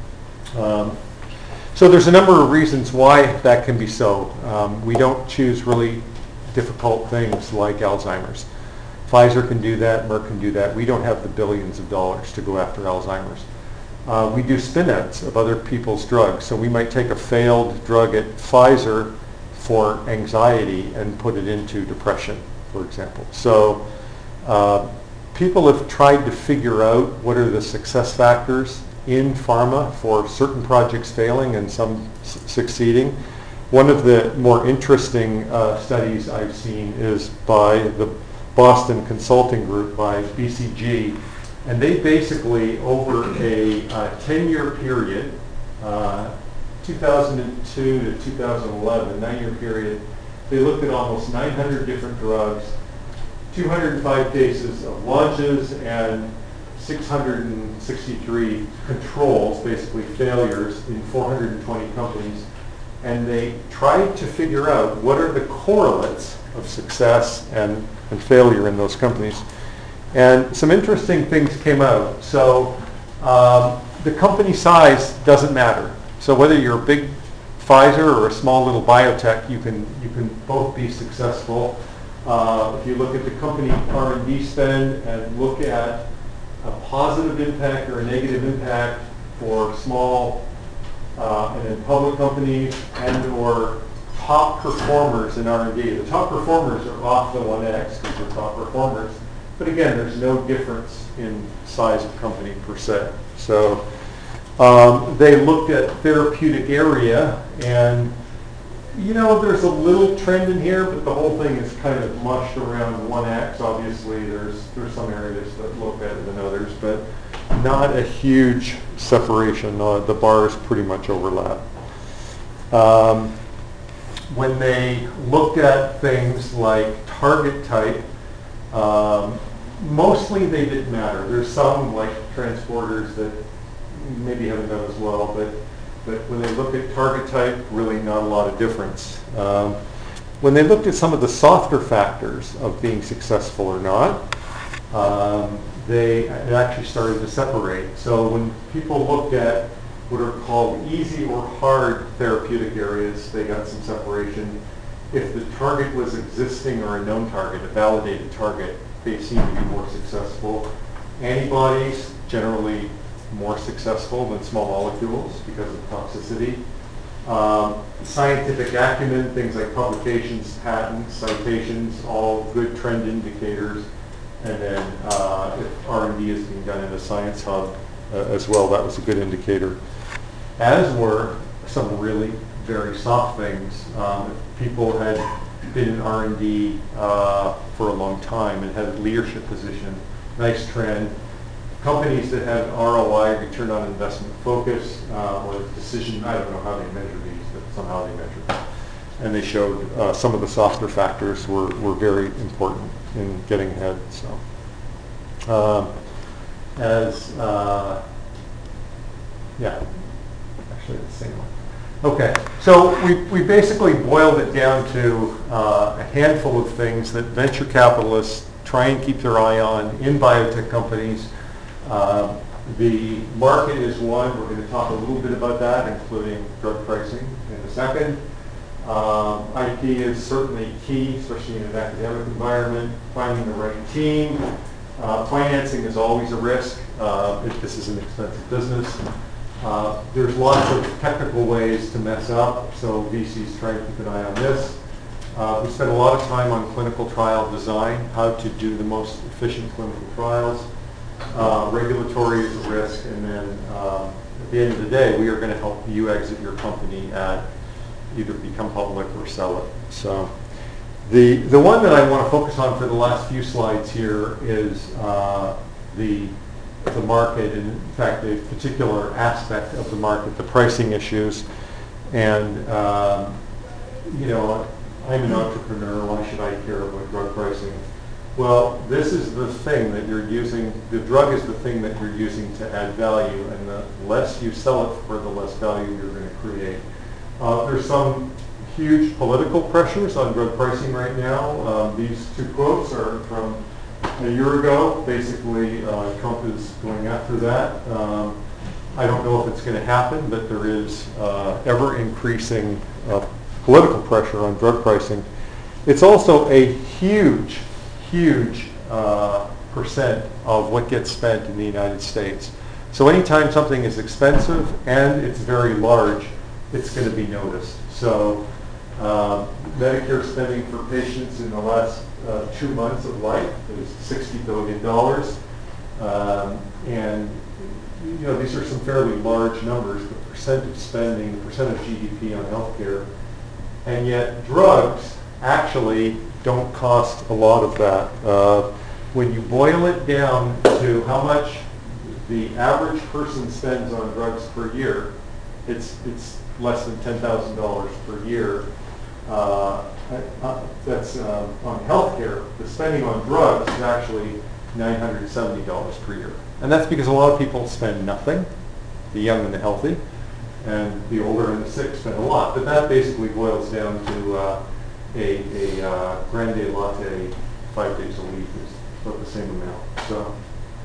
um, so there's a number of reasons why that can be so. Um, we don't choose really difficult things like Alzheimer's. Pfizer can do that, Merck can do that. We don't have the billions of dollars to go after Alzheimer's. Uh, we do spin-outs of other people's drugs. So we might take a failed drug at Pfizer for anxiety and put it into depression, for example. So uh, people have tried to figure out what are the success factors in pharma for certain projects failing and some s- succeeding. One of the more interesting uh, studies I've seen is by the Boston Consulting Group, by B C G, and they basically, over a uh, ten-year period, uh, two thousand two to two thousand eleven, nine-year period, they looked at almost nine hundred different drugs, two hundred five cases of launches, and six hundred sixty-three controls, basically failures, in four hundred twenty companies. And they tried to figure out what are the correlates of success and, and failure in those companies. And some interesting things came out. So um, the company size doesn't matter. So whether you're a big Pfizer or a small little biotech, you can you can both be successful. Uh, if you look at the company R and D spend and look at a positive impact or a negative impact for small uh, and in public companies and or top performers in R and D. The top performers are off the one X because they're top performers. But again, there's no difference in size of company per se. So um, they looked at therapeutic area, and you know, there's a little trend in here, but the whole thing is kind of mushed around one X. Obviously, there's there's some areas that look better than others, but not a huge separation. Uh, the bars pretty much overlap. Um, when they looked at things like target type, um, mostly they didn't matter. There's some like transporters that maybe haven't done as well, but but when they looked at target type, really not a lot of difference. Um, when they looked at some of the softer factors of being successful or not, um, they it actually started to separate. So when people looked at what are called easy or hard therapeutic areas, they got some separation. If the target was existing or a known target, a validated target, they seem to be more successful. Antibodies, generally more successful than small molecules because of toxicity. Um, scientific acumen, things like publications, patents, citations, all good trend indicators. And then uh, if R and D is being done in a science hub uh, as well, that was a good indicator. As were some really very soft things. Um, if people had been in R and D uh, for a long time and had a leadership position, nice trend. Companies that have R O I, return on investment focus, uh, or decision, I don't know how they measure these, but somehow they measure them. And they showed uh, some of the softer factors were, were very important in getting ahead. So, um, as, uh, yeah, actually it's the same one. Okay, so we, we basically boiled it down to uh, a handful of things that venture capitalists try and keep their eye on in biotech companies. Uh, the market is one. We're going to talk a little bit about that, including drug pricing in a second. Um, I P is certainly key, especially in an academic environment. Finding the right team. Uh, financing is always a risk uh, if this is an expensive business. Uh, there's lots of technical ways to mess up, so V Cs try to keep an eye on this. Uh, we spent a lot of time on clinical trial design, how to do the most efficient clinical trials, uh, regulatory risk, and then um, at the end of the day, we are going to help you exit your company at either become public or sell it. So the, the one that I want to focus on for the last few slides here is uh, the, the market, and in fact a particular aspect of the market, the pricing issues. And um, you know, I'm an entrepreneur, why should I care about drug pricing? Well, this is the thing that you're using, the drug is the thing that you're using to add value, and the less you sell it for, the less value you're going to create. Uh, there's some huge political pressures on drug pricing right now. Um, these two quotes are from a year ago. Basically, uh, Trump is going after that. Um, I don't know if it's going to happen, but there is uh, ever increasing uh, political pressure on drug pricing. It's also a huge, huge uh, percent of what gets spent in the United States. So anytime something is expensive and it's very large, it's going to be noticed. So uh, Medicare spending for patients in the last uh, two months of life is sixty billion dollars. Um, and you know, these are some fairly large numbers, the percent of spending, the percent of G D P on healthcare. And yet drugs actually don't cost a lot of that. Uh, when you boil it down to how much the average person spends on drugs per year, it's, it's less than ten thousand dollars per year. Uh, uh, that's uh, on healthcare. The spending on drugs is actually nine hundred seventy dollars per year. And that's because a lot of people spend nothing, the young and the healthy, and the older and the sick spend a lot. But that basically boils down to uh, a, a uh, grande latte five days a week is about the same amount. So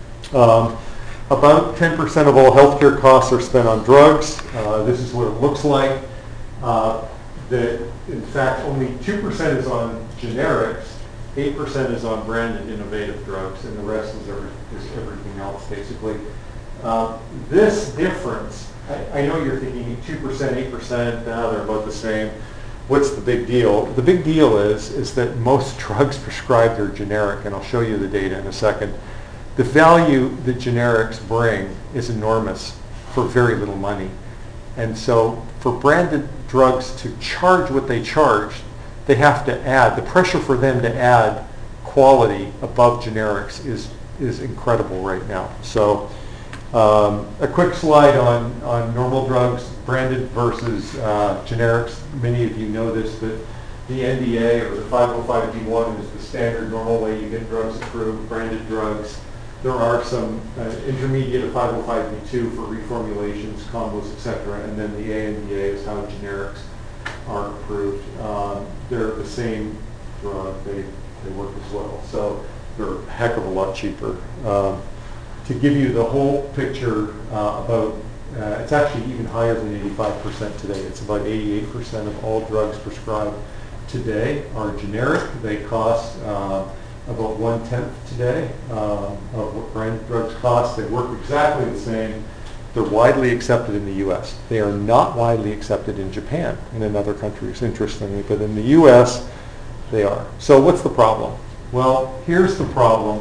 um, about ten percent of all healthcare costs are spent on drugs. Uh, this is what it looks like. Uh, that in fact only two percent is on generics, eight percent is on branded innovative drugs, and the rest is, every, is everything else basically. Uh, this difference, I, I know you're thinking two percent, eight percent, now they're about the same. What's the big deal? The big deal is, is that most drugs prescribed are generic, and I'll show you the data in a second. The value that generics bring is enormous for very little money. And so for branded drugs to charge what they charge, they have to add, the pressure for them to add quality above generics is, is incredible right now. So um, a quick slide on, on normal drugs, branded versus uh, generics. Many of you know this, but the N D A or the five oh five B one is the standard normal way you get drugs approved, branded drugs. There are some uh, intermediate of five oh five B two for reformulations, combos, et cetera, and then the A N D A is how generics are approved. Um, they're the same drug, they, they work as well. So they're a heck of a lot cheaper. Um, to give you the whole picture uh, about, uh, it's actually even higher than eighty-five percent today. It's about eighty-eight percent of all drugs prescribed today are generic. They cost uh, about one-tenth today um, of what branded drugs cost. They work exactly the same. They're widely accepted in the U S. They are not widely accepted in Japan and in other countries, interestingly, but in the U S they are. So what's the problem? Well, here's the problem.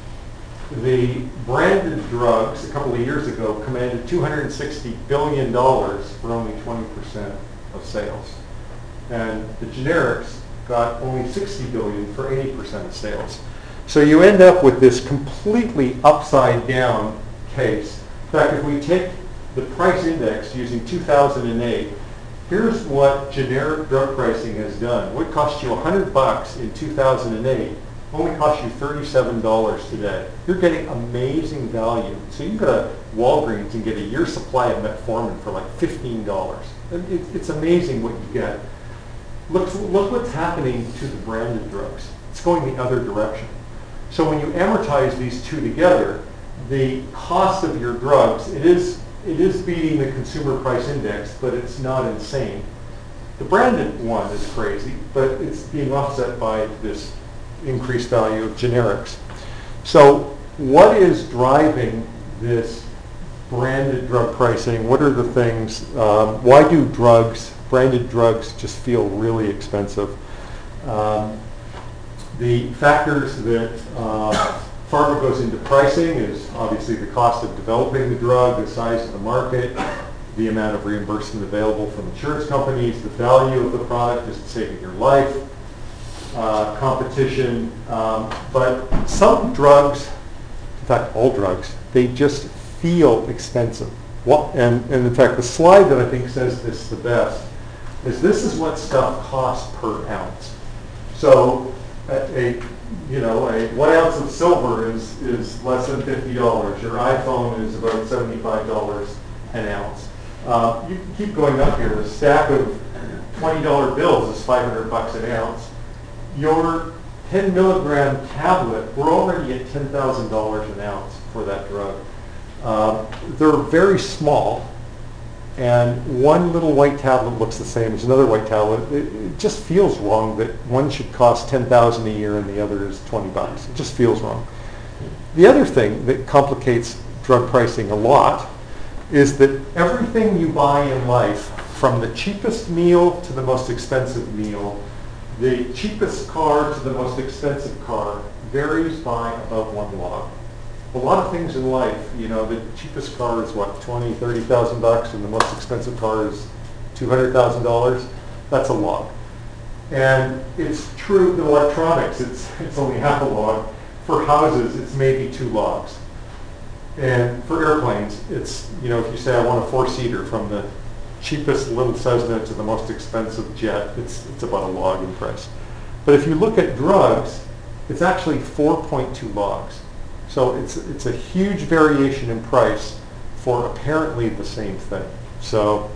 The branded drugs a couple of years ago commanded two hundred sixty billion dollars for only twenty percent of sales. And the generics got only sixty billion dollars for eighty percent of sales. So you end up with this completely upside down case. In fact, if we take the price index using two thousand eight, here's what generic drug pricing has done. What cost you one hundred bucks in two thousand eight only costs you thirty-seven dollars today. You're getting amazing value. So you can go to Walgreens and get a year's supply of metformin for like fifteen dollars. It, it's amazing what you get. Look, look what's happening to the branded drugs. It's going the other direction. So when you amortize these two together, the cost of your drugs, it is, it is beating the consumer price index, but it's not insane. The branded one is crazy, but it's being offset by this increased value of generics. So what is driving this branded drug pricing? What are the things, um, why do drugs, branded drugs, just feel really expensive? Um, the factors that uh, pharma goes into pricing is obviously the cost of developing the drug, the size of the market, the amount of reimbursement available from insurance companies, the value of the product, just saving your life, uh, competition. Um, but some drugs, in fact all drugs, they just feel expensive. What, and, and in fact the slide that I think says this the best is this is what stuff costs per ounce. So a, a you know a one ounce of silver is is less than fifty dollars. Your iPhone is about seventy-five dollars an ounce. Uh, you can keep going up here. A stack of twenty dollar bills is five hundred bucks an ounce. Your ten milligram tablet, we're already at ten thousand dollars an ounce for that drug. Uh, they're very small, and one little white tablet looks the same as another white tablet. It, it just feels wrong that one should cost ten thousand dollars a year and the other is twenty bucks. It just feels wrong. The other thing that complicates drug pricing a lot is that everything you buy in life, from the cheapest meal to the most expensive meal, the cheapest car to the most expensive car, varies by about one log. A lot of things in life, you know, the cheapest car is what, twenty, thirty thousand bucks, and the most expensive car is two hundred thousand dollars. That's a log. And it's true in electronics, it's, it's only half a log. For houses, it's maybe two logs. And for airplanes, it's, you know, if you say I want a four-seater from the cheapest little Cessna to the most expensive jet, it's, it's about a log in price. But if you look at drugs, it's actually four point two logs. So it's, it's a huge variation in price for apparently the same thing. So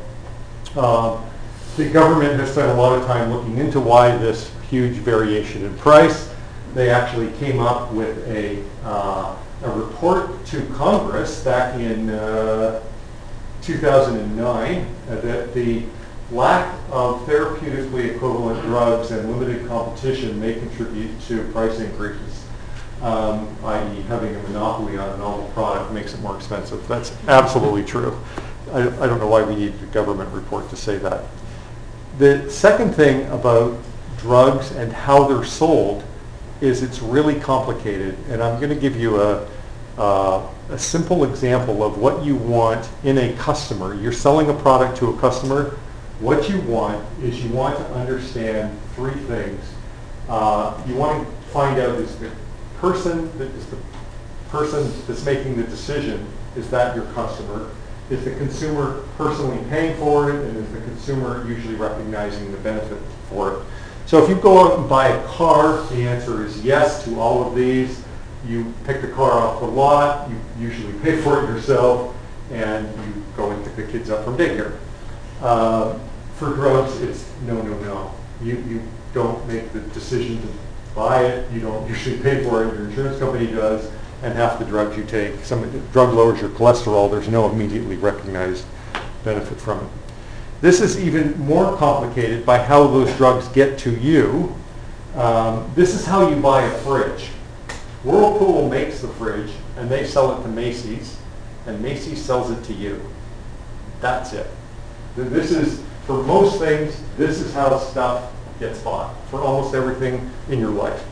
um, the government has spent a lot of time looking into why this huge variation in price. They actually came up with a, uh, a report to Congress back in uh, two thousand nine uh, that the lack of therapeutically equivalent drugs and limited competition may contribute to price increases. Um, that is having a monopoly on a novel product makes it more expensive. That's absolutely true. I, I don't know why we need a government report to say that. The second thing about drugs and how they're sold is it's really complicated. And I'm going to give you a, uh, a simple example of what you want in a customer. You're selling a product to a customer. What you want is you want to understand three things. Uh, you want to find out is the person that is the person that's making the decision, is that your customer? Is the consumer personally paying for it, and is the consumer usually recognizing the benefit for it? So if you go out and buy a car, the answer is yes to all of these. You pick the car off the lot, you usually pay for it yourself, and you go and pick the kids up from daycare. Uh, for drugs, it's no, no, no. You, you don't make the decision to buy it, you don't usually pay for it, your insurance company does, and half the drugs you take, some drug lowers your cholesterol, there's no immediately recognized benefit from it. This is even more complicated by how those drugs get to you. Um, this is how you buy a fridge. Whirlpool makes the fridge, and they sell it to Macy's, and Macy's sells it to you. That's it. This is, for most things, this is how stuff gets bought, for almost everything in your life.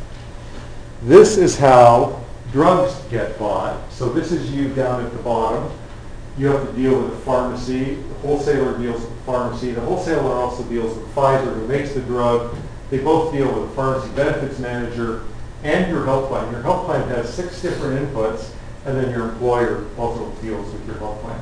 This is how drugs get bought. So this is you down at the bottom. You have to deal with a pharmacy. The wholesaler deals with the pharmacy. The wholesaler also deals with Pfizer, who makes the drug. They both deal with a pharmacy benefits manager and your health plan. Your health plan has six different inputs, and then your employer also deals with your health plan.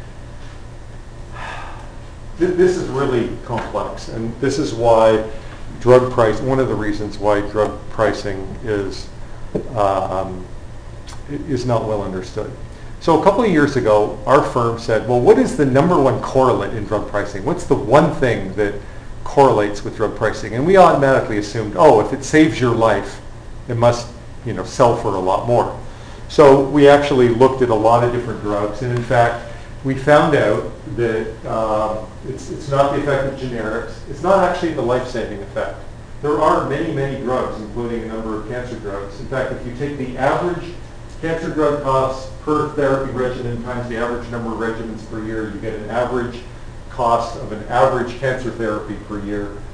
This is really complex, and this is why drug price, one of the reasons why drug pricing is um, is not well understood. So a couple of years ago, our firm said, well, what is the number one correlate in drug pricing? What's the one thing that correlates with drug pricing? And we automatically assumed, oh, if it saves your life, it must, you know, sell for a lot more. So we actually looked at a lot of different drugs, and in fact, we found out that um, it's, it's not the effect of generics. It's not actually the life-saving effect. There are many, many drugs, including a number of cancer drugs. In fact, if you take the average cancer drug costs per therapy regimen times the average number of regimens per year, you get an average cost of an average cancer therapy per year.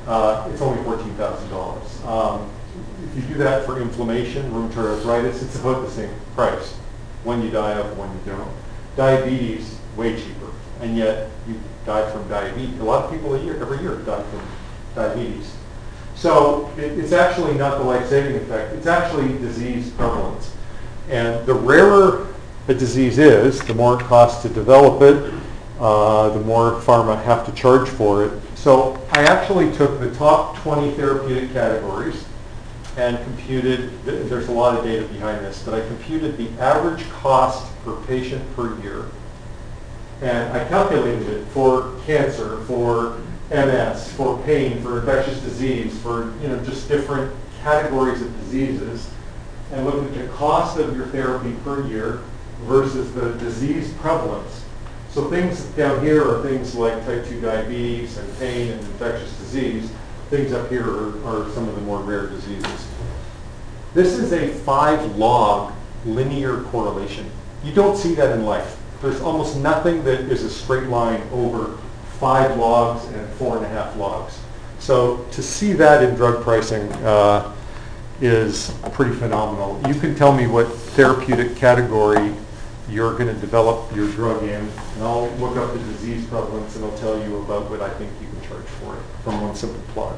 uh, it's only fourteen thousand dollars. Um, if you do that for inflammation, rheumatoid arthritis, it's about the same price. One you die of, one you don't. Diabetes, way cheaper, and yet you die from diabetes. A lot of people a year, every year die from diabetes. So it, it's actually not the life-saving effect. It's actually disease prevalence. And the rarer a disease is, the more it costs to develop it, uh, the more pharma have to charge for it. So I actually took the top twenty therapeutic categories and computed, th- there's a lot of data behind this, but I computed the average cost per patient per year. And I calculated it for cancer, for M S, for pain, for infectious disease, for you know just different categories of diseases, and looked at the cost of your therapy per year versus the disease prevalence. So things down here are things like type two diabetes and pain and infectious disease. Things up here are, are some of the more rare diseases. This is a five log linear correlation. You don't see that in life. There's almost nothing that is a straight line over five logs and four and a half logs. So to see that in drug pricing uh, is pretty phenomenal. You can tell me what therapeutic category you're going to develop your drug in, and I'll look up the disease prevalence and I'll tell you about what I think you can charge for it from one simple plot.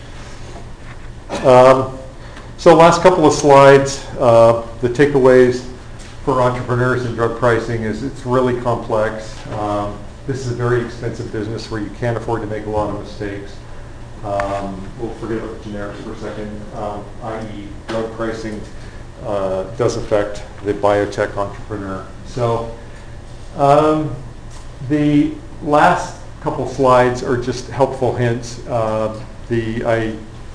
Um, so last couple of slides, uh, the takeaways for entrepreneurs in drug pricing is it's really complex. Um, this is a very expensive business where you can't afford to make a lot of mistakes. Um, we'll forget about the generics for a second, um, that is drug pricing uh, does affect the biotech entrepreneur. So um, the last couple slides are just helpful hints. Uh, the I,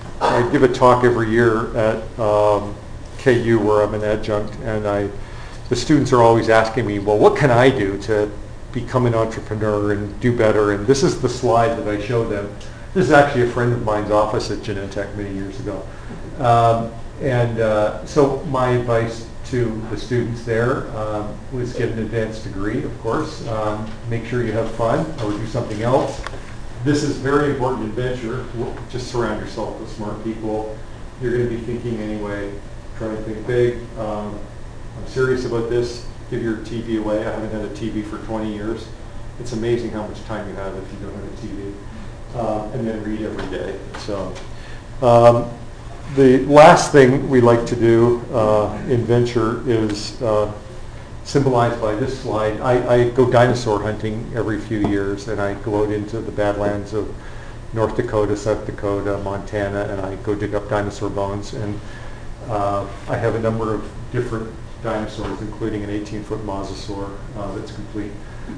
I give a talk every year at um, K U where I'm an adjunct, and I the students are always asking me, well, what can I do to become an entrepreneur and do better? And this is the slide that I showed them. This is actually a friend of mine's office at Genentech many years ago. Um, and uh, so my advice to the students there um, was get an advanced degree, of course. Um, make sure you have fun or do something else. This is very important in venture. Just surround yourself with smart people. You're going to be thinking anyway. Try to think big. Um, I'm serious about this. Give your T V away. I haven't had a T V for twenty years. It's amazing how much time you have if you don't have a T V. Uh, and then read every day. So um, the last thing we like to do uh, in venture is uh, symbolized by this slide. I, I go dinosaur hunting every few years, and I go out into the Badlands of North Dakota, South Dakota, Montana, and I go dig up dinosaur bones. And uh, I have a number of different dinosaurs, including an eighteen-foot mosasaur uh, that's complete.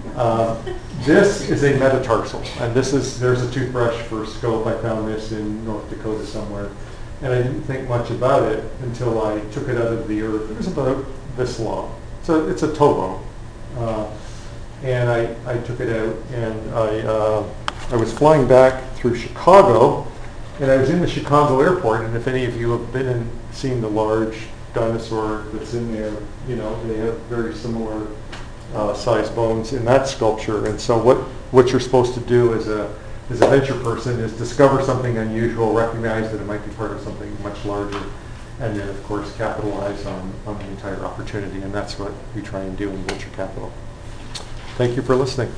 Uh, this is a metatarsal, and this is there's a toothbrush for scope. I found this in North Dakota somewhere, and I didn't think much about it until I took it out of the earth. It was about this long. So it's a toe bone, uh, and I, I took it out, and I uh, I was flying back through Chicago, and I was in the Chicago airport. And if any of you have been and seen the large dinosaur that's in there, you know they have very similar Uh, size bones in that sculpture. And so what, what you're supposed to do as a, as a venture person is discover something unusual, recognize that it might be part of something much larger, and then of course capitalize on, on the entire opportunity. And that's what we try and do in venture capital. Thank you for listening.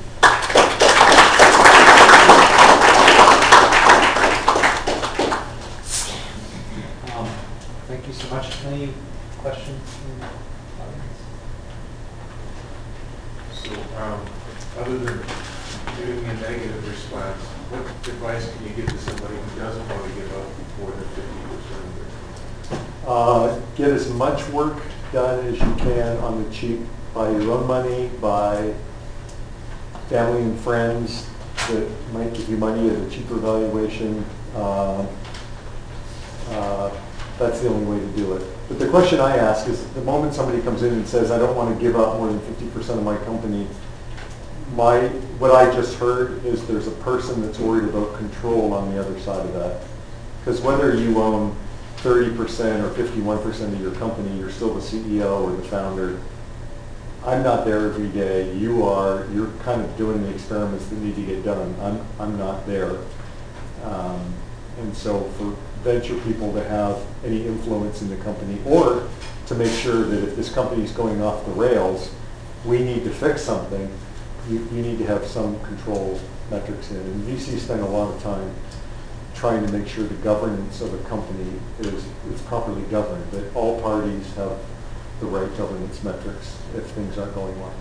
Um, thank you so much. Any questions from the audience? So, um, other than giving a negative response, what advice can you give to somebody who doesn't want to give up more than fifty percent of their income? Uh, get as much work done as you can on the cheap by your own money, by family and friends that might give you money at a cheaper valuation. Uh, uh, that's the only way to do it. But the question I ask is, the moment somebody comes in and says, I don't want to give up more than fifty percent of my company, my, what I just heard is there's a person that's worried about control on the other side of that. Because whether you own thirty percent or fifty-one percent of your company, you're still the C E O or the founder. I'm not there every day. You are. You're kind of doing the experiments that need to get done. I'm, I'm not there. Um, And so for venture people to have any influence in the company, or to make sure that if this company is going off the rails, we need to fix something, you, you need to have some control metrics in. And V Cs spend a lot of time trying to make sure the governance of a company is, is properly governed, that all parties have the right governance metrics if things aren't going well.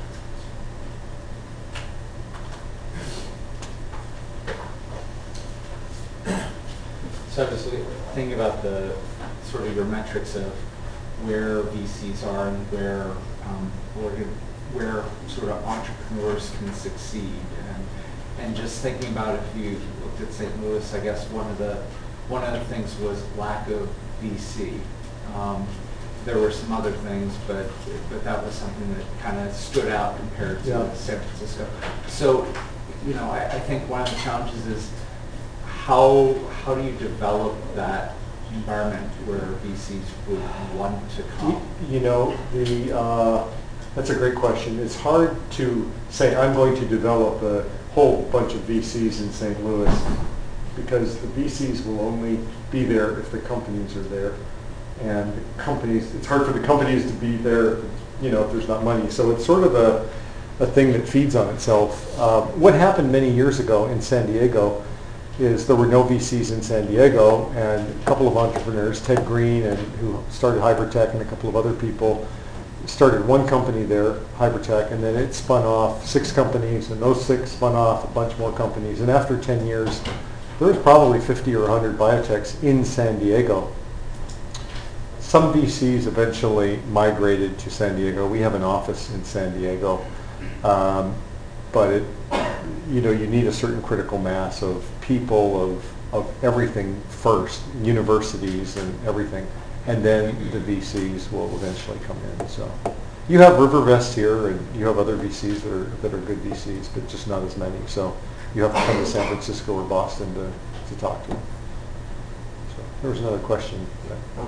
So I'm just thinking about the sort of your metrics of where V Cs are and where um, or where sort of entrepreneurs can succeed, and and just thinking about if you looked at Saint Louis, I guess one of the one of the things was lack of V C. Um, there were some other things, but but that was something that kind of stood out compared to yeah. San Francisco. So, you know, I, I think one of the challenges is how how do you develop that environment where V Cs would want to come? You, you know, the uh, that's a great question. It's hard to say I'm going to develop a whole bunch of V Cs in Saint Louis, because the V Cs will only be there if the companies are there. And the companies, it's hard for the companies to be there, you know, if there's not money. So it's sort of a, a thing that feeds on itself. Uh, what happened many years ago in San Diego is there were no V Cs in San Diego, and a couple of entrepreneurs, Ted Green, and who started Hypertech, and a couple of other people, started one company there, Hypertech, and then it spun off six companies, and those six spun off a bunch more companies. And after ten years, there was probably fifty or one hundred biotechs in San Diego. Some V Cs eventually migrated to San Diego. We have an office in San Diego, um, but it, you know, you need a certain critical mass of people, of of everything first, universities and everything, and then the V Cs will eventually come in. So you have RiverVest here, and you have other V Cs that are that are good V Cs, but just not as many. So you have to come to San Francisco or Boston to, to talk to them. So there was another question. Yeah.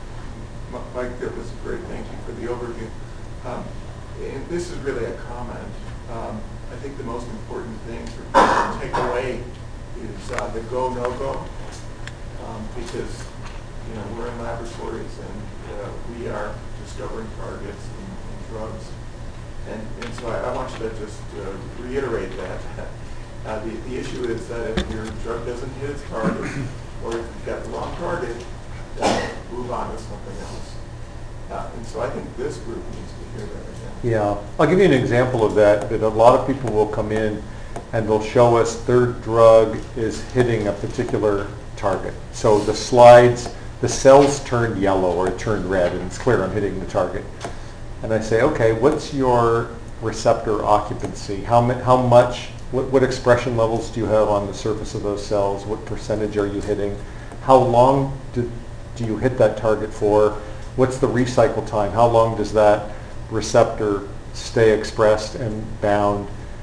Mike, that was great. Thank you for the overview. Um, and this is really a comment. Um, I think the most important thing for people to take away is uh, the go, no go. Um, because, you know, we're in laboratories and uh, we are discovering targets and, and drugs. And, and so I, I want you to just uh, reiterate that. Uh, the, the issue is that if your drug doesn't hit its target, or if you've got the wrong target, then move on to something else. Uh, and so I think this group needs to hear that again. Yeah, I'll give you an example of that. That a lot of people will come in and they'll show us their drug is hitting a particular target. So the slides, the cells turned yellow or it turned red, and it's clear I'm hitting the target. And I say, okay, what's your receptor occupancy? How, ma- how much, what, what expression levels do you have on the surface of those cells? What percentage are you hitting? How long do, do you hit that target for? What's the recycle time? How long does that receptor stay expressed and bound?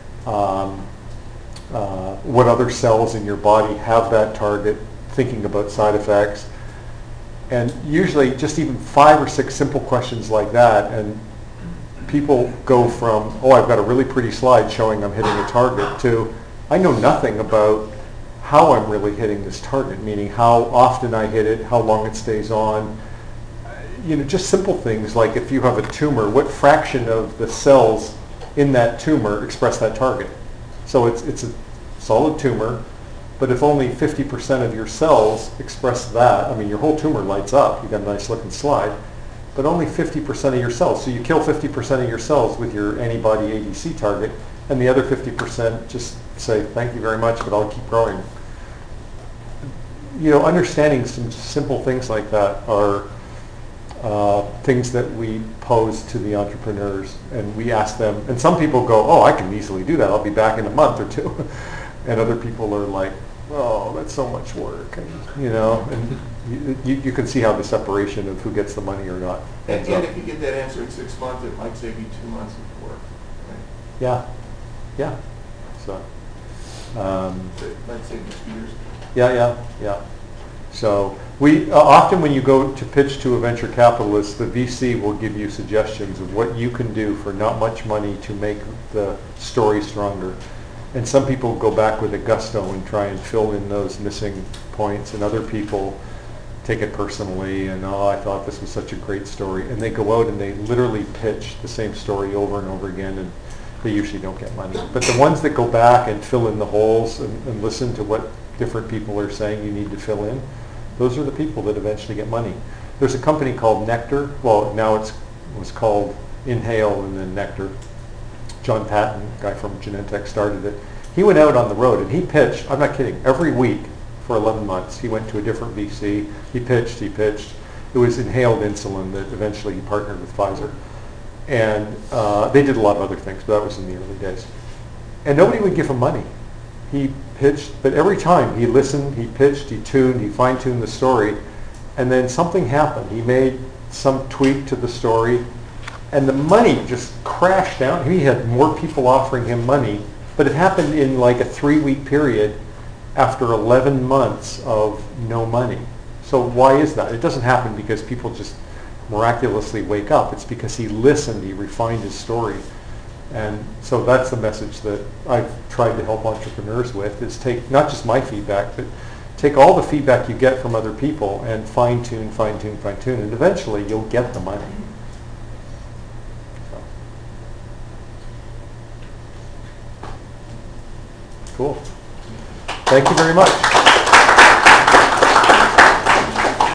Um, uh, what other cells in your body have that target? Thinking about side effects. And usually just even five or six simple questions like that, and people go from, oh, I've got a really pretty slide showing I'm hitting a target, to I know nothing about how I'm really hitting this target, meaning how often I hit it, how long it stays on. You know, just simple things like if you have a tumor, what fraction of the cells in that tumor express that target? So it's it's a solid tumor, but if only fifty percent of your cells express that, I mean, your whole tumor lights up, you've got a nice looking slide, but only fifty percent of your cells. So you kill fifty percent of your cells with your antibody A D C target, and the other fifty percent just say, thank you very much, but I'll keep growing. You know, understanding some simple things like that are uh, things that we pose to the entrepreneurs, and we ask them, and some people go, oh, I can easily do that, I'll be back in a month or two. And other people are like, oh, that's so much work, and, you know, and you, you can see how the separation of who gets the money or not And, ends and up. if you get that answer in six months, it might save you two months of work. Right? Yeah, yeah. So, um, So it might save you two years. yeah, yeah, yeah. So we uh, often when you go to pitch to a venture capitalist, the V C will give you suggestions of what you can do for not much money to make the story stronger. And some people go back with a gusto and try and fill in those missing points, and other people take it personally and, oh, I thought this was such a great story. And they go out and they literally pitch the same story over and over again, and they usually don't get money. But the ones that go back and fill in the holes and, and listen to what different people are saying you need to fill in, those are the people that eventually get money. There's a company called Nectar. Well, now it's it was called Inhale and then Nectar. John Patton, a guy from Genentech, started it. He went out on the road and he pitched, I'm not kidding, every week for eleven months. He went to a different V C. He pitched, he pitched. It was inhaled insulin that eventually he partnered with Pfizer. And uh, they did a lot of other things, but that was in the early days. And nobody would give him money. He pitched, but every time he listened, he pitched, he tuned, he fine-tuned the story, and then something happened. He made some tweak to the story, and the money just crashed down. He had more people offering him money, but it happened in like a three-week period after eleven months of no money. So why is that? It doesn't happen because people just miraculously wake up. It's because he listened, he refined his story. And so that's the message that I've tried to help entrepreneurs with, is take not just my feedback, but take all the feedback you get from other people and fine-tune, fine-tune, fine-tune, and eventually you'll get the money. So. Cool. Thank you very much.